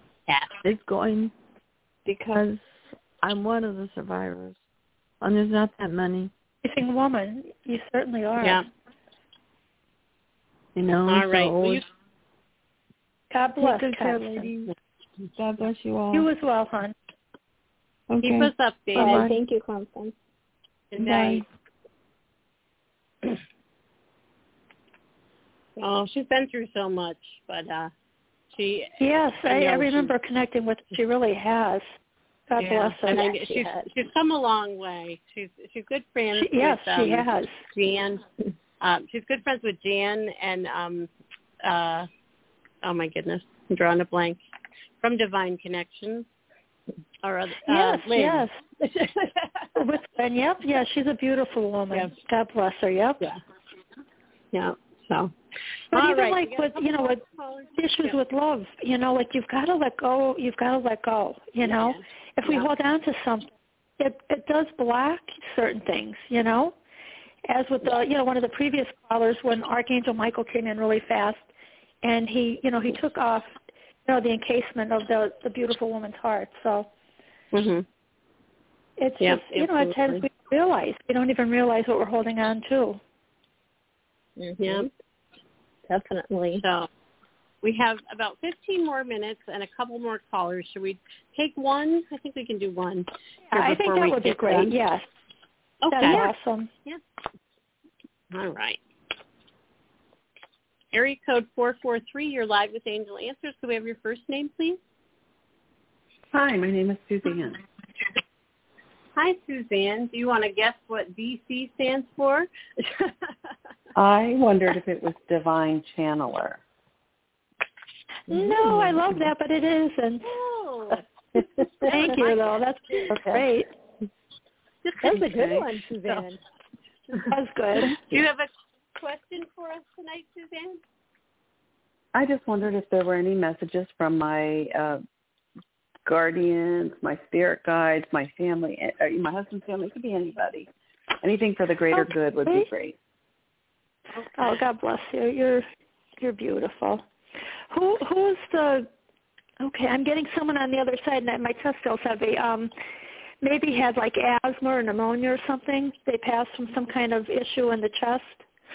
G: because I'm one of the survivors, and there's not that many.
B: Amazing woman, you certainly are.
C: Yeah. All right.
G: So
B: God bless you,
G: ladies. God bless you all.
B: You as well, hon.
G: Okay.
C: Keep us updated.
A: All right, thank you, Constance.
C: Good night. Oh, she's been through so much, but she.
B: Yes, I remember connecting with her. She really has. God bless her.
C: And she's come a long way. She's good friends.
B: She has.
C: Jan. She's good friends with Jan and oh my goodness, I'm drawing a blank. From Divine Connections. Or
B: yes.
C: With
B: and yep, yeah, she's a beautiful woman. Yep. God bless her. Yep.
C: Yeah. So.
B: But
C: all
B: even
C: right,
B: like with with issues with love, like you've got to let go. You've got to let go. If we hold on to something, it does block certain things. As with the one of the previous callers, when Archangel Michael came in really fast, and he took off the encasement of the beautiful woman's heart. So it's just at times we don't even realize what we're holding on to.
C: Yeah,
A: definitely.
C: So we have about 15 more minutes and a couple more callers. Should we take one? I think we can do one.
B: I think that would be great. Done. Yes.
C: Okay.
B: That's awesome.
C: Yeah. All right. Area code 443, you're live with Angel Answers. Could we have your first name, please?
H: Hi, my name is Suzanne.
C: Hi, Suzanne. Do you want to guess what DC stands for?
H: I wondered if it was Divine Channeler.
B: No, I love that, but it isn't.
C: Oh.
B: Thank you, though. That's great.
A: That's a good one, Suzanne.
B: That's good.
C: Do you have a question for us tonight, Suzanne?
H: I just wondered if there were any messages from my guardians, my spirit guides, my family, my husband's family. It could be anybody. Anything for the greater good would be great.
B: Okay. Oh, God bless you. You're beautiful. Who's the? Okay, I'm getting someone on the other side, and my chest feels heavy. Maybe had like asthma or pneumonia or something. They passed from some kind of issue in the chest.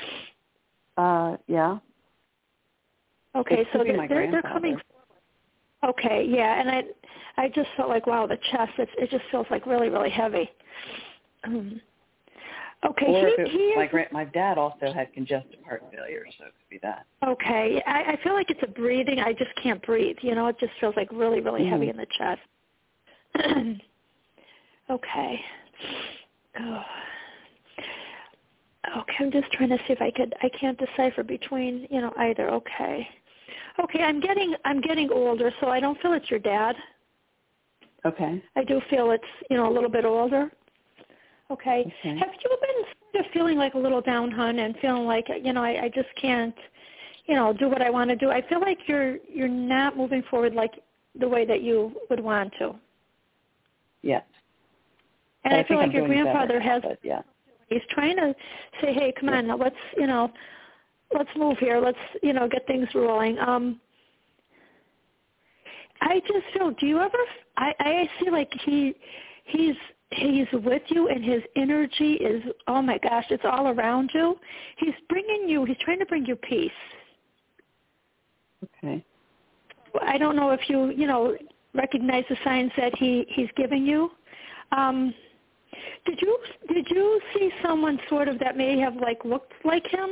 H: Yeah.
B: Okay, so they're coming. Okay, yeah, and I just felt like, wow, the chest, it just feels like really, really heavy. Okay,
H: or my dad also had congestive heart failure, so it could be that.
B: Okay, I feel like it's a breathing. I just can't breathe. It just feels like really, really heavy in the chest. Okay. Oh. Okay, I'm just trying to see if I can't decipher between, either. Okay. Okay, I'm getting older, so I don't feel it's your dad.
H: Okay.
B: I do feel it's, a little bit older. Okay. Have you been sort of feeling like a little down, hon, and feeling like, I just can't, do what I want to do? I feel like you're not moving forward like the way that you would want to.
H: Yes.
B: And I feel like your grandfather has,
H: he's
B: trying to say, hey, come on, now let's move here. Let's, get things rolling. I just feel, do you ever, I feel like he's with you and his energy is, oh my gosh, it's all around you. He's trying to bring you peace.
H: Okay.
B: I don't know if you, recognize the signs that he's giving you. Did you see someone sort of that may have looked like him?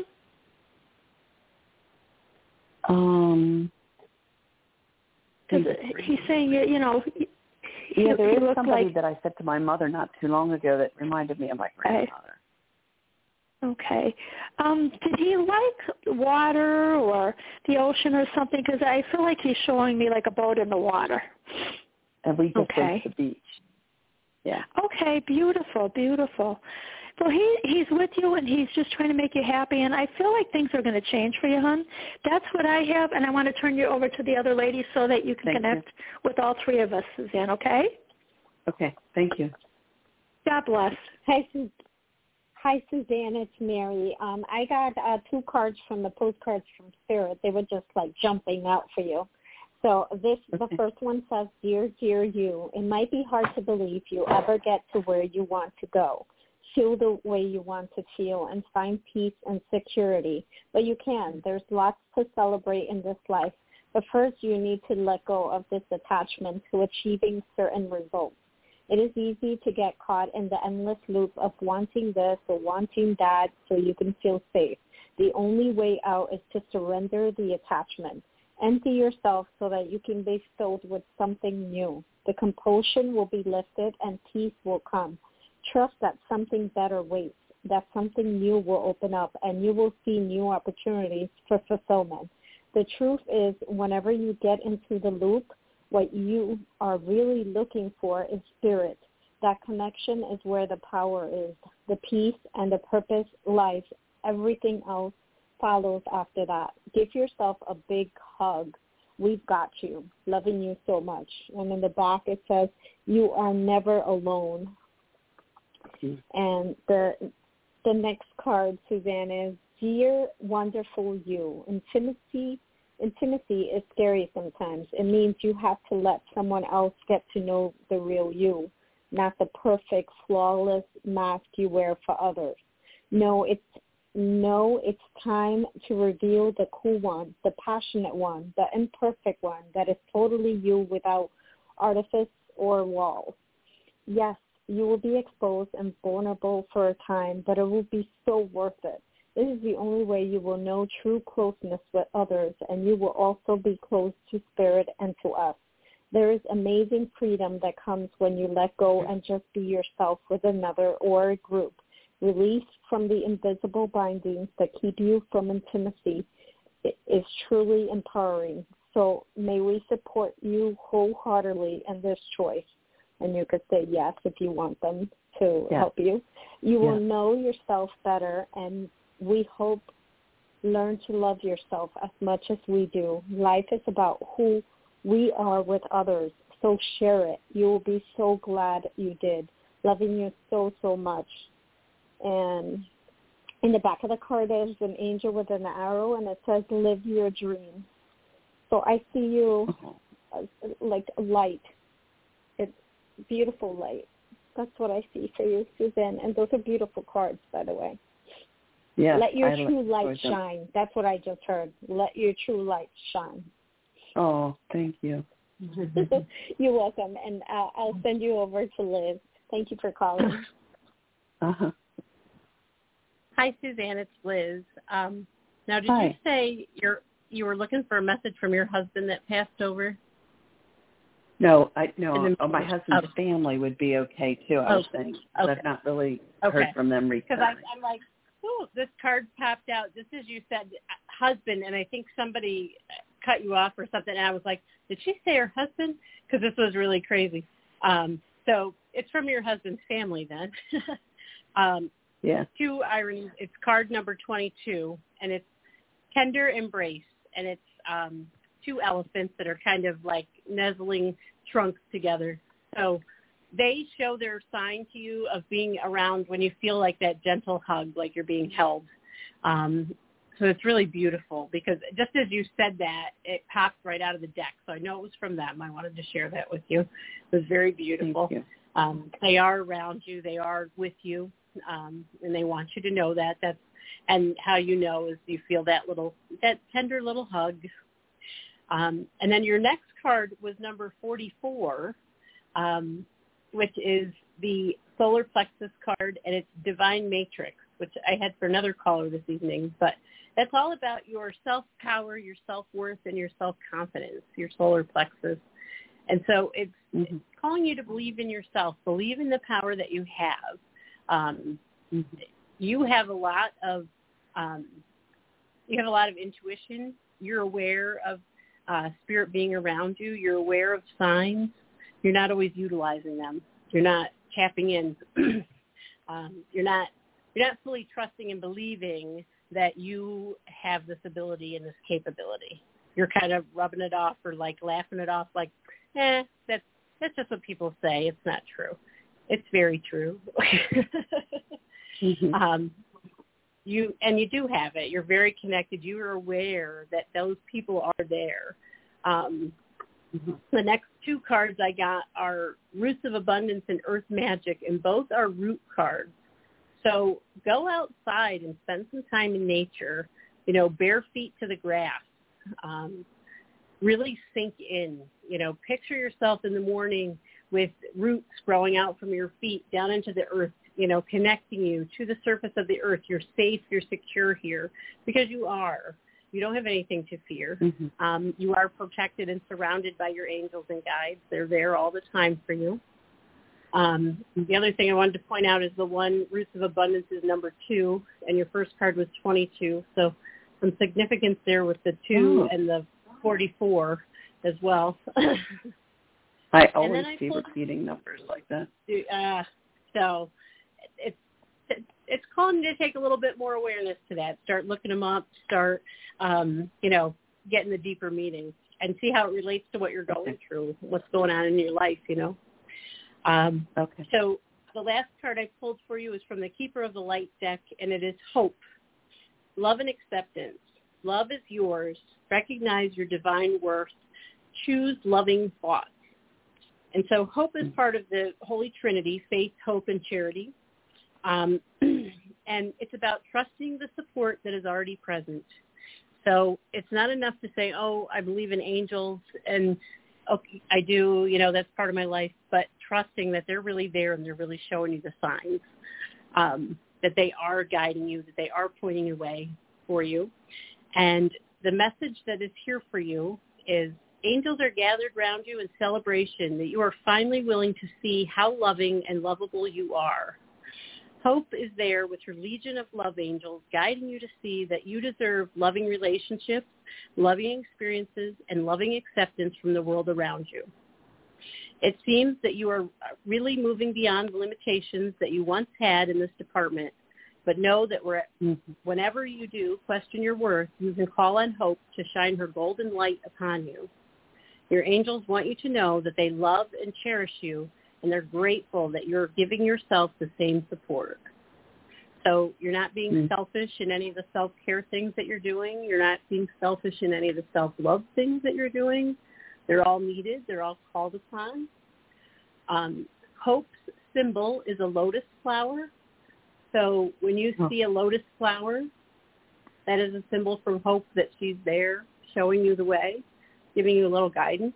B: Because he's saying,
H: Yeah, there is
B: looked
H: somebody
B: like,
H: that I said to my mother not too long ago that reminded me of my grandmother.
B: Okay. Did he like water or the ocean or something? Because I feel like he's showing me like a boat in the water.
H: And we just went to the beach. Yeah.
B: Okay, beautiful, beautiful. Well, he's with you, and he's just trying to make you happy, and I feel like things are going to change for you, hon. That's what I have, and I want to turn you over to the other ladies so that you can connect with all three of us, Suzanne, okay?
H: Okay, thank you.
B: God bless.
A: Hi, Suzanne. It's Mary. I got 2 cards from the postcards from Spirit. They were just like jumping out for you. So the first one says, Dear, dear you, it might be hard to believe you ever get to where you want to go, feel the way you want to feel, and find peace and security. But you can. There's lots to celebrate in this life. But first, you need to let go of this attachment to achieving certain results. It is easy to get caught in the endless loop of wanting this or wanting that so you can feel safe. The only way out is to surrender the attachment. Empty yourself so that you can be filled with something new. The compulsion will be lifted and peace will come. Trust that something better waits, that something new will open up, and you will see new opportunities for fulfillment. The truth is, whenever you get into the loop, what you are really looking for is spirit. That connection is where the power is. The peace and the purpose lies. Everything else follows after that. Give yourself a big hug. We've got you. Loving you so much. And in the back it says, you are never alone. And the next card, Suzanne, is Dear Wonderful You. Intimacy is scary sometimes. It means you have to let someone else get to know the real you, not the perfect, flawless mask you wear for others. No, it's time to reveal the cool one, the passionate one, the imperfect one that is totally you without artifice or walls. Yes, you will be exposed and vulnerable for a time, but it will be so worth it. This is the only way you will know true closeness with others, and you will also be close to spirit and to us. There is amazing freedom that comes when you let go and just be yourself with another or a group. Release from the invisible bindings that keep you from intimacy is truly empowering. So may we support you wholeheartedly in this choice. And you could say yes if you want them to help you. You will know yourself better, and we hope learn to love yourself as much as we do. Life is about who we are with others, so share it. You will be so glad you did. Loving you so, so much. And in the back of the card is an angel with an arrow, and it says, live your dream. So I see you like a light. It's beautiful light. That's what I see for you, Suzanne. And those are beautiful cards, by the way.
H: Yeah,
A: let your true light shine. That's what I just heard. Let your true light shine.
H: Oh, thank you.
A: You're welcome. And I'll send you over to Liz. Thank you for calling.
C: Hi, Suzanne. It's Liz. Now, did you say you were looking for a message from your husband that passed over?
H: No, my husband's family would be okay, too, I was thinking. I've not really heard from them recently.
C: Because I'm like, oh, this card popped out. Just as you said, husband, and I think somebody cut you off or something, and I was like, did she say her husband? Because this was really crazy. So it's from your husband's family then. Two ironies. It's card number 22, and it's tender embrace, and it's two elephants that are kind of like nuzzling trunks together. So they show their sign to you of being around when you feel like that gentle hug, like you're being held. So it's really beautiful because just as you said that, it popped right out of the deck. So I know it was from them. I wanted to share that with you. It was very beautiful.
H: Thank you.
C: They are around you. They are with you, and they want you to know that. And how you know is you feel that tender little hug. And then your next card was number 44, which is the solar plexus card, and it's Divine Matrix, which I had for another caller this evening. But that's all about your self-power, your self-worth, and your self-confidence, your solar plexus. And so it's calling you to believe in yourself, believe in the power that you have. You have a lot of intuition. You're aware of spirit being around you. You're aware of signs. You're not always utilizing them. You're not tapping in. You're not fully trusting and believing that you have this ability and this capability. You're kind of rubbing it off or like laughing it off like, that's just what people say. It's not true. It's very true. You do have it. You're very connected. You are aware that those people are there. The next two cards I got are Roots of Abundance and Earth Magic, and both are root cards. So go outside and spend some time in nature, bare feet to the grass. Really sink in, picture yourself in the morning with roots growing out from your feet down into the earth, connecting you to the surface of the earth. You're safe, you're secure here because you are. You don't have anything to fear. You are protected and surrounded by your angels and guides. They're there all the time for you. The other thing I wanted to point out is the one, Roots of Abundance, is number 2, and your first card was 22. So some significance there with the 2 and the 44 as well.
H: I always see repeating numbers like that.
C: So it's calling you to take a little bit more awareness to that. Start looking them up. Start, getting the deeper meaning and see how it relates to what you're going through, what's going on in your life, Okay. So the last card I pulled for you is from the Keeper of the Light deck, and it is Hope, Love and Acceptance. Love is yours. Recognize your divine worth. Choose loving thoughts. And so hope is part of the Holy Trinity, faith, hope, and charity. And it's about trusting the support that is already present. So it's not enough to say, oh, I believe in angels, and okay, I do, that's part of my life, but trusting that they're really there and they're really showing you the signs, that they are guiding you, that they are pointing your way for you. And the message that is here for you is angels are gathered around you in celebration that you are finally willing to see how loving and lovable you are. Hope is there with your legion of love angels guiding you to see that you deserve loving relationships, loving experiences, and loving acceptance from the world around you. It seems that you are really moving beyond the limitations that you once had in this department, but know that whenever you do question your worth, you can call on Hope to shine her golden light upon you. Your angels want you to know that they love and cherish you, and they're grateful that you're giving yourself the same support. So you're not being selfish in any of the self-care things that you're doing. You're not being selfish in any of the self-love things that you're doing. They're all needed. They're all called upon. Hope's symbol is a lotus flower. So when you see a lotus flower, that is a symbol from Hope that she's there showing you the way, giving you a little guidance.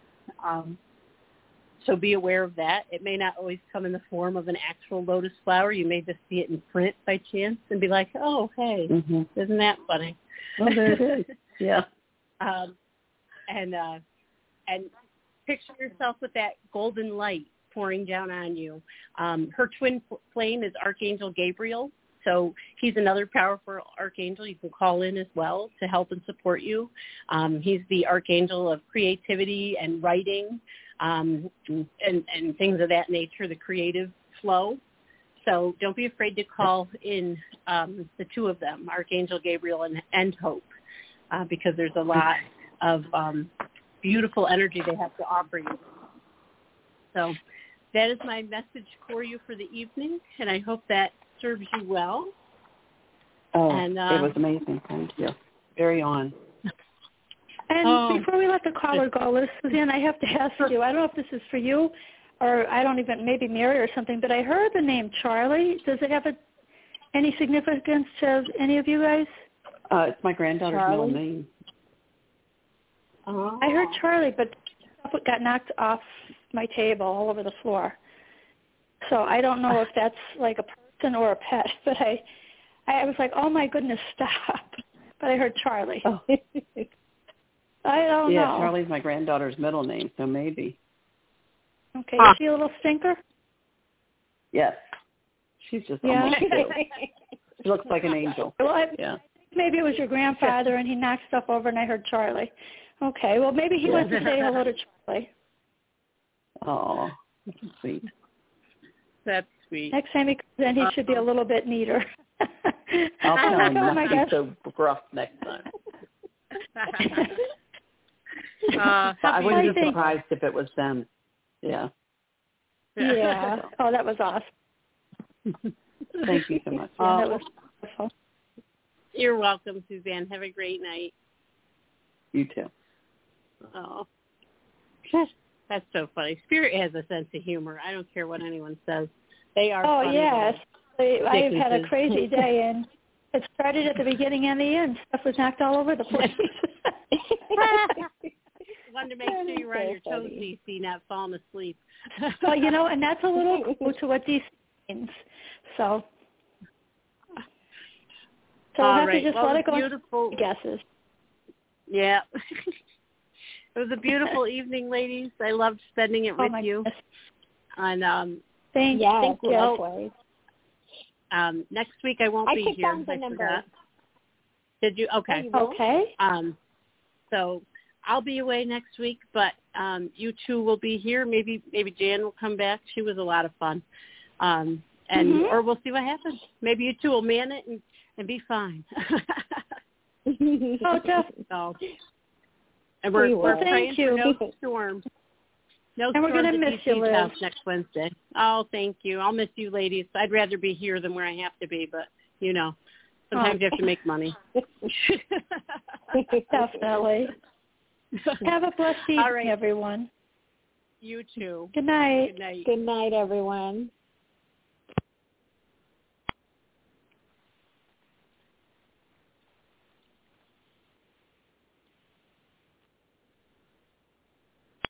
C: So be aware of that. It may not always come in the form of an actual lotus flower. You may just see it in print by chance and be like, oh, hey, isn't that funny?
H: Oh, there it is. Yeah.
C: And picture yourself with that golden light pouring down on you. Her twin flame is Archangel Gabriel. So he's another powerful archangel you can call in as well to help and support you. He's the archangel of creativity and writing and things of that nature, the creative flow. So don't be afraid to call in the two of them, Archangel Gabriel and Hope, because there's a lot of beautiful energy they have to offer you. So that is my message for you for the evening, and I hope that serves you well.
H: Oh, and, it was amazing. Thank you. Very on.
B: And before we let the caller go, Suzanne, I have to ask you, I don't know if this is for you or I don't even, maybe Mary or something, but I heard the name Charlie. Does it have any significance to any of you guys?
H: It's my granddaughter's middle name.
B: I heard Charlie, but stuff got knocked off my table all over the floor. So I don't know if that's like a person or a pet, but I was like, oh my goodness, stop. But I heard Charlie.
H: Oh.
B: I don't know.
H: Yeah, Charlie's my granddaughter's middle name, so maybe.
B: Okay, is she a little stinker?
H: Yes. She's just almost two. She looks like an angel.
B: Well,
H: yeah.
B: Maybe it was your grandfather and he knocked stuff over and I heard Charlie. Okay, well, maybe he wants to say hello to Charlie.
H: Oh, that's sweet.
C: That's sweet.
B: Next time he comes in, he should be a little bit neater.
H: I'll tell him not to be so rough next time. I wouldn't be surprised if it was them. Yeah.
B: Yeah. Oh, that was awesome.
H: Thank you so much.
B: Yeah, that was wonderful.
C: You're welcome, Suzanne. Have a great night.
H: You too.
C: Oh. That's so funny. Spirit has a sense of humor. I don't care what anyone says. They are funny.
B: Yes. I've had a crazy day, and it started at the beginning and the end. Stuff was knocked all over the place.
C: Wanted to make sure you were on your toes, DC, not falling asleep.
B: Well, and that's a little clue to what DC means. So we'll have to just let it go.
C: Beautiful
B: guesses.
C: Yeah. It was a beautiful evening, ladies. I loved spending it with you.
B: Goodness.
C: And
B: thank you.
C: Next week I won't be here.
A: I forgot.
C: Did you? Okay.
B: Okay.
C: So I'll be away next week, but you two will be here. Maybe Jan will come back. She was a lot of fun. Or we'll see what happens. Maybe you two will man it and be fine.
B: Definitely.
C: So, and we're praying for no storms. No
B: and we're going to miss you, Liz.
C: Next Wednesday. Oh, thank you. I'll miss you, ladies. I'd rather be here than where I have to be, but, sometimes you have to make money.
B: Definitely. Have a blessed evening, everyone.
C: You too.
B: Good night.
C: Good night.
A: Good night, everyone.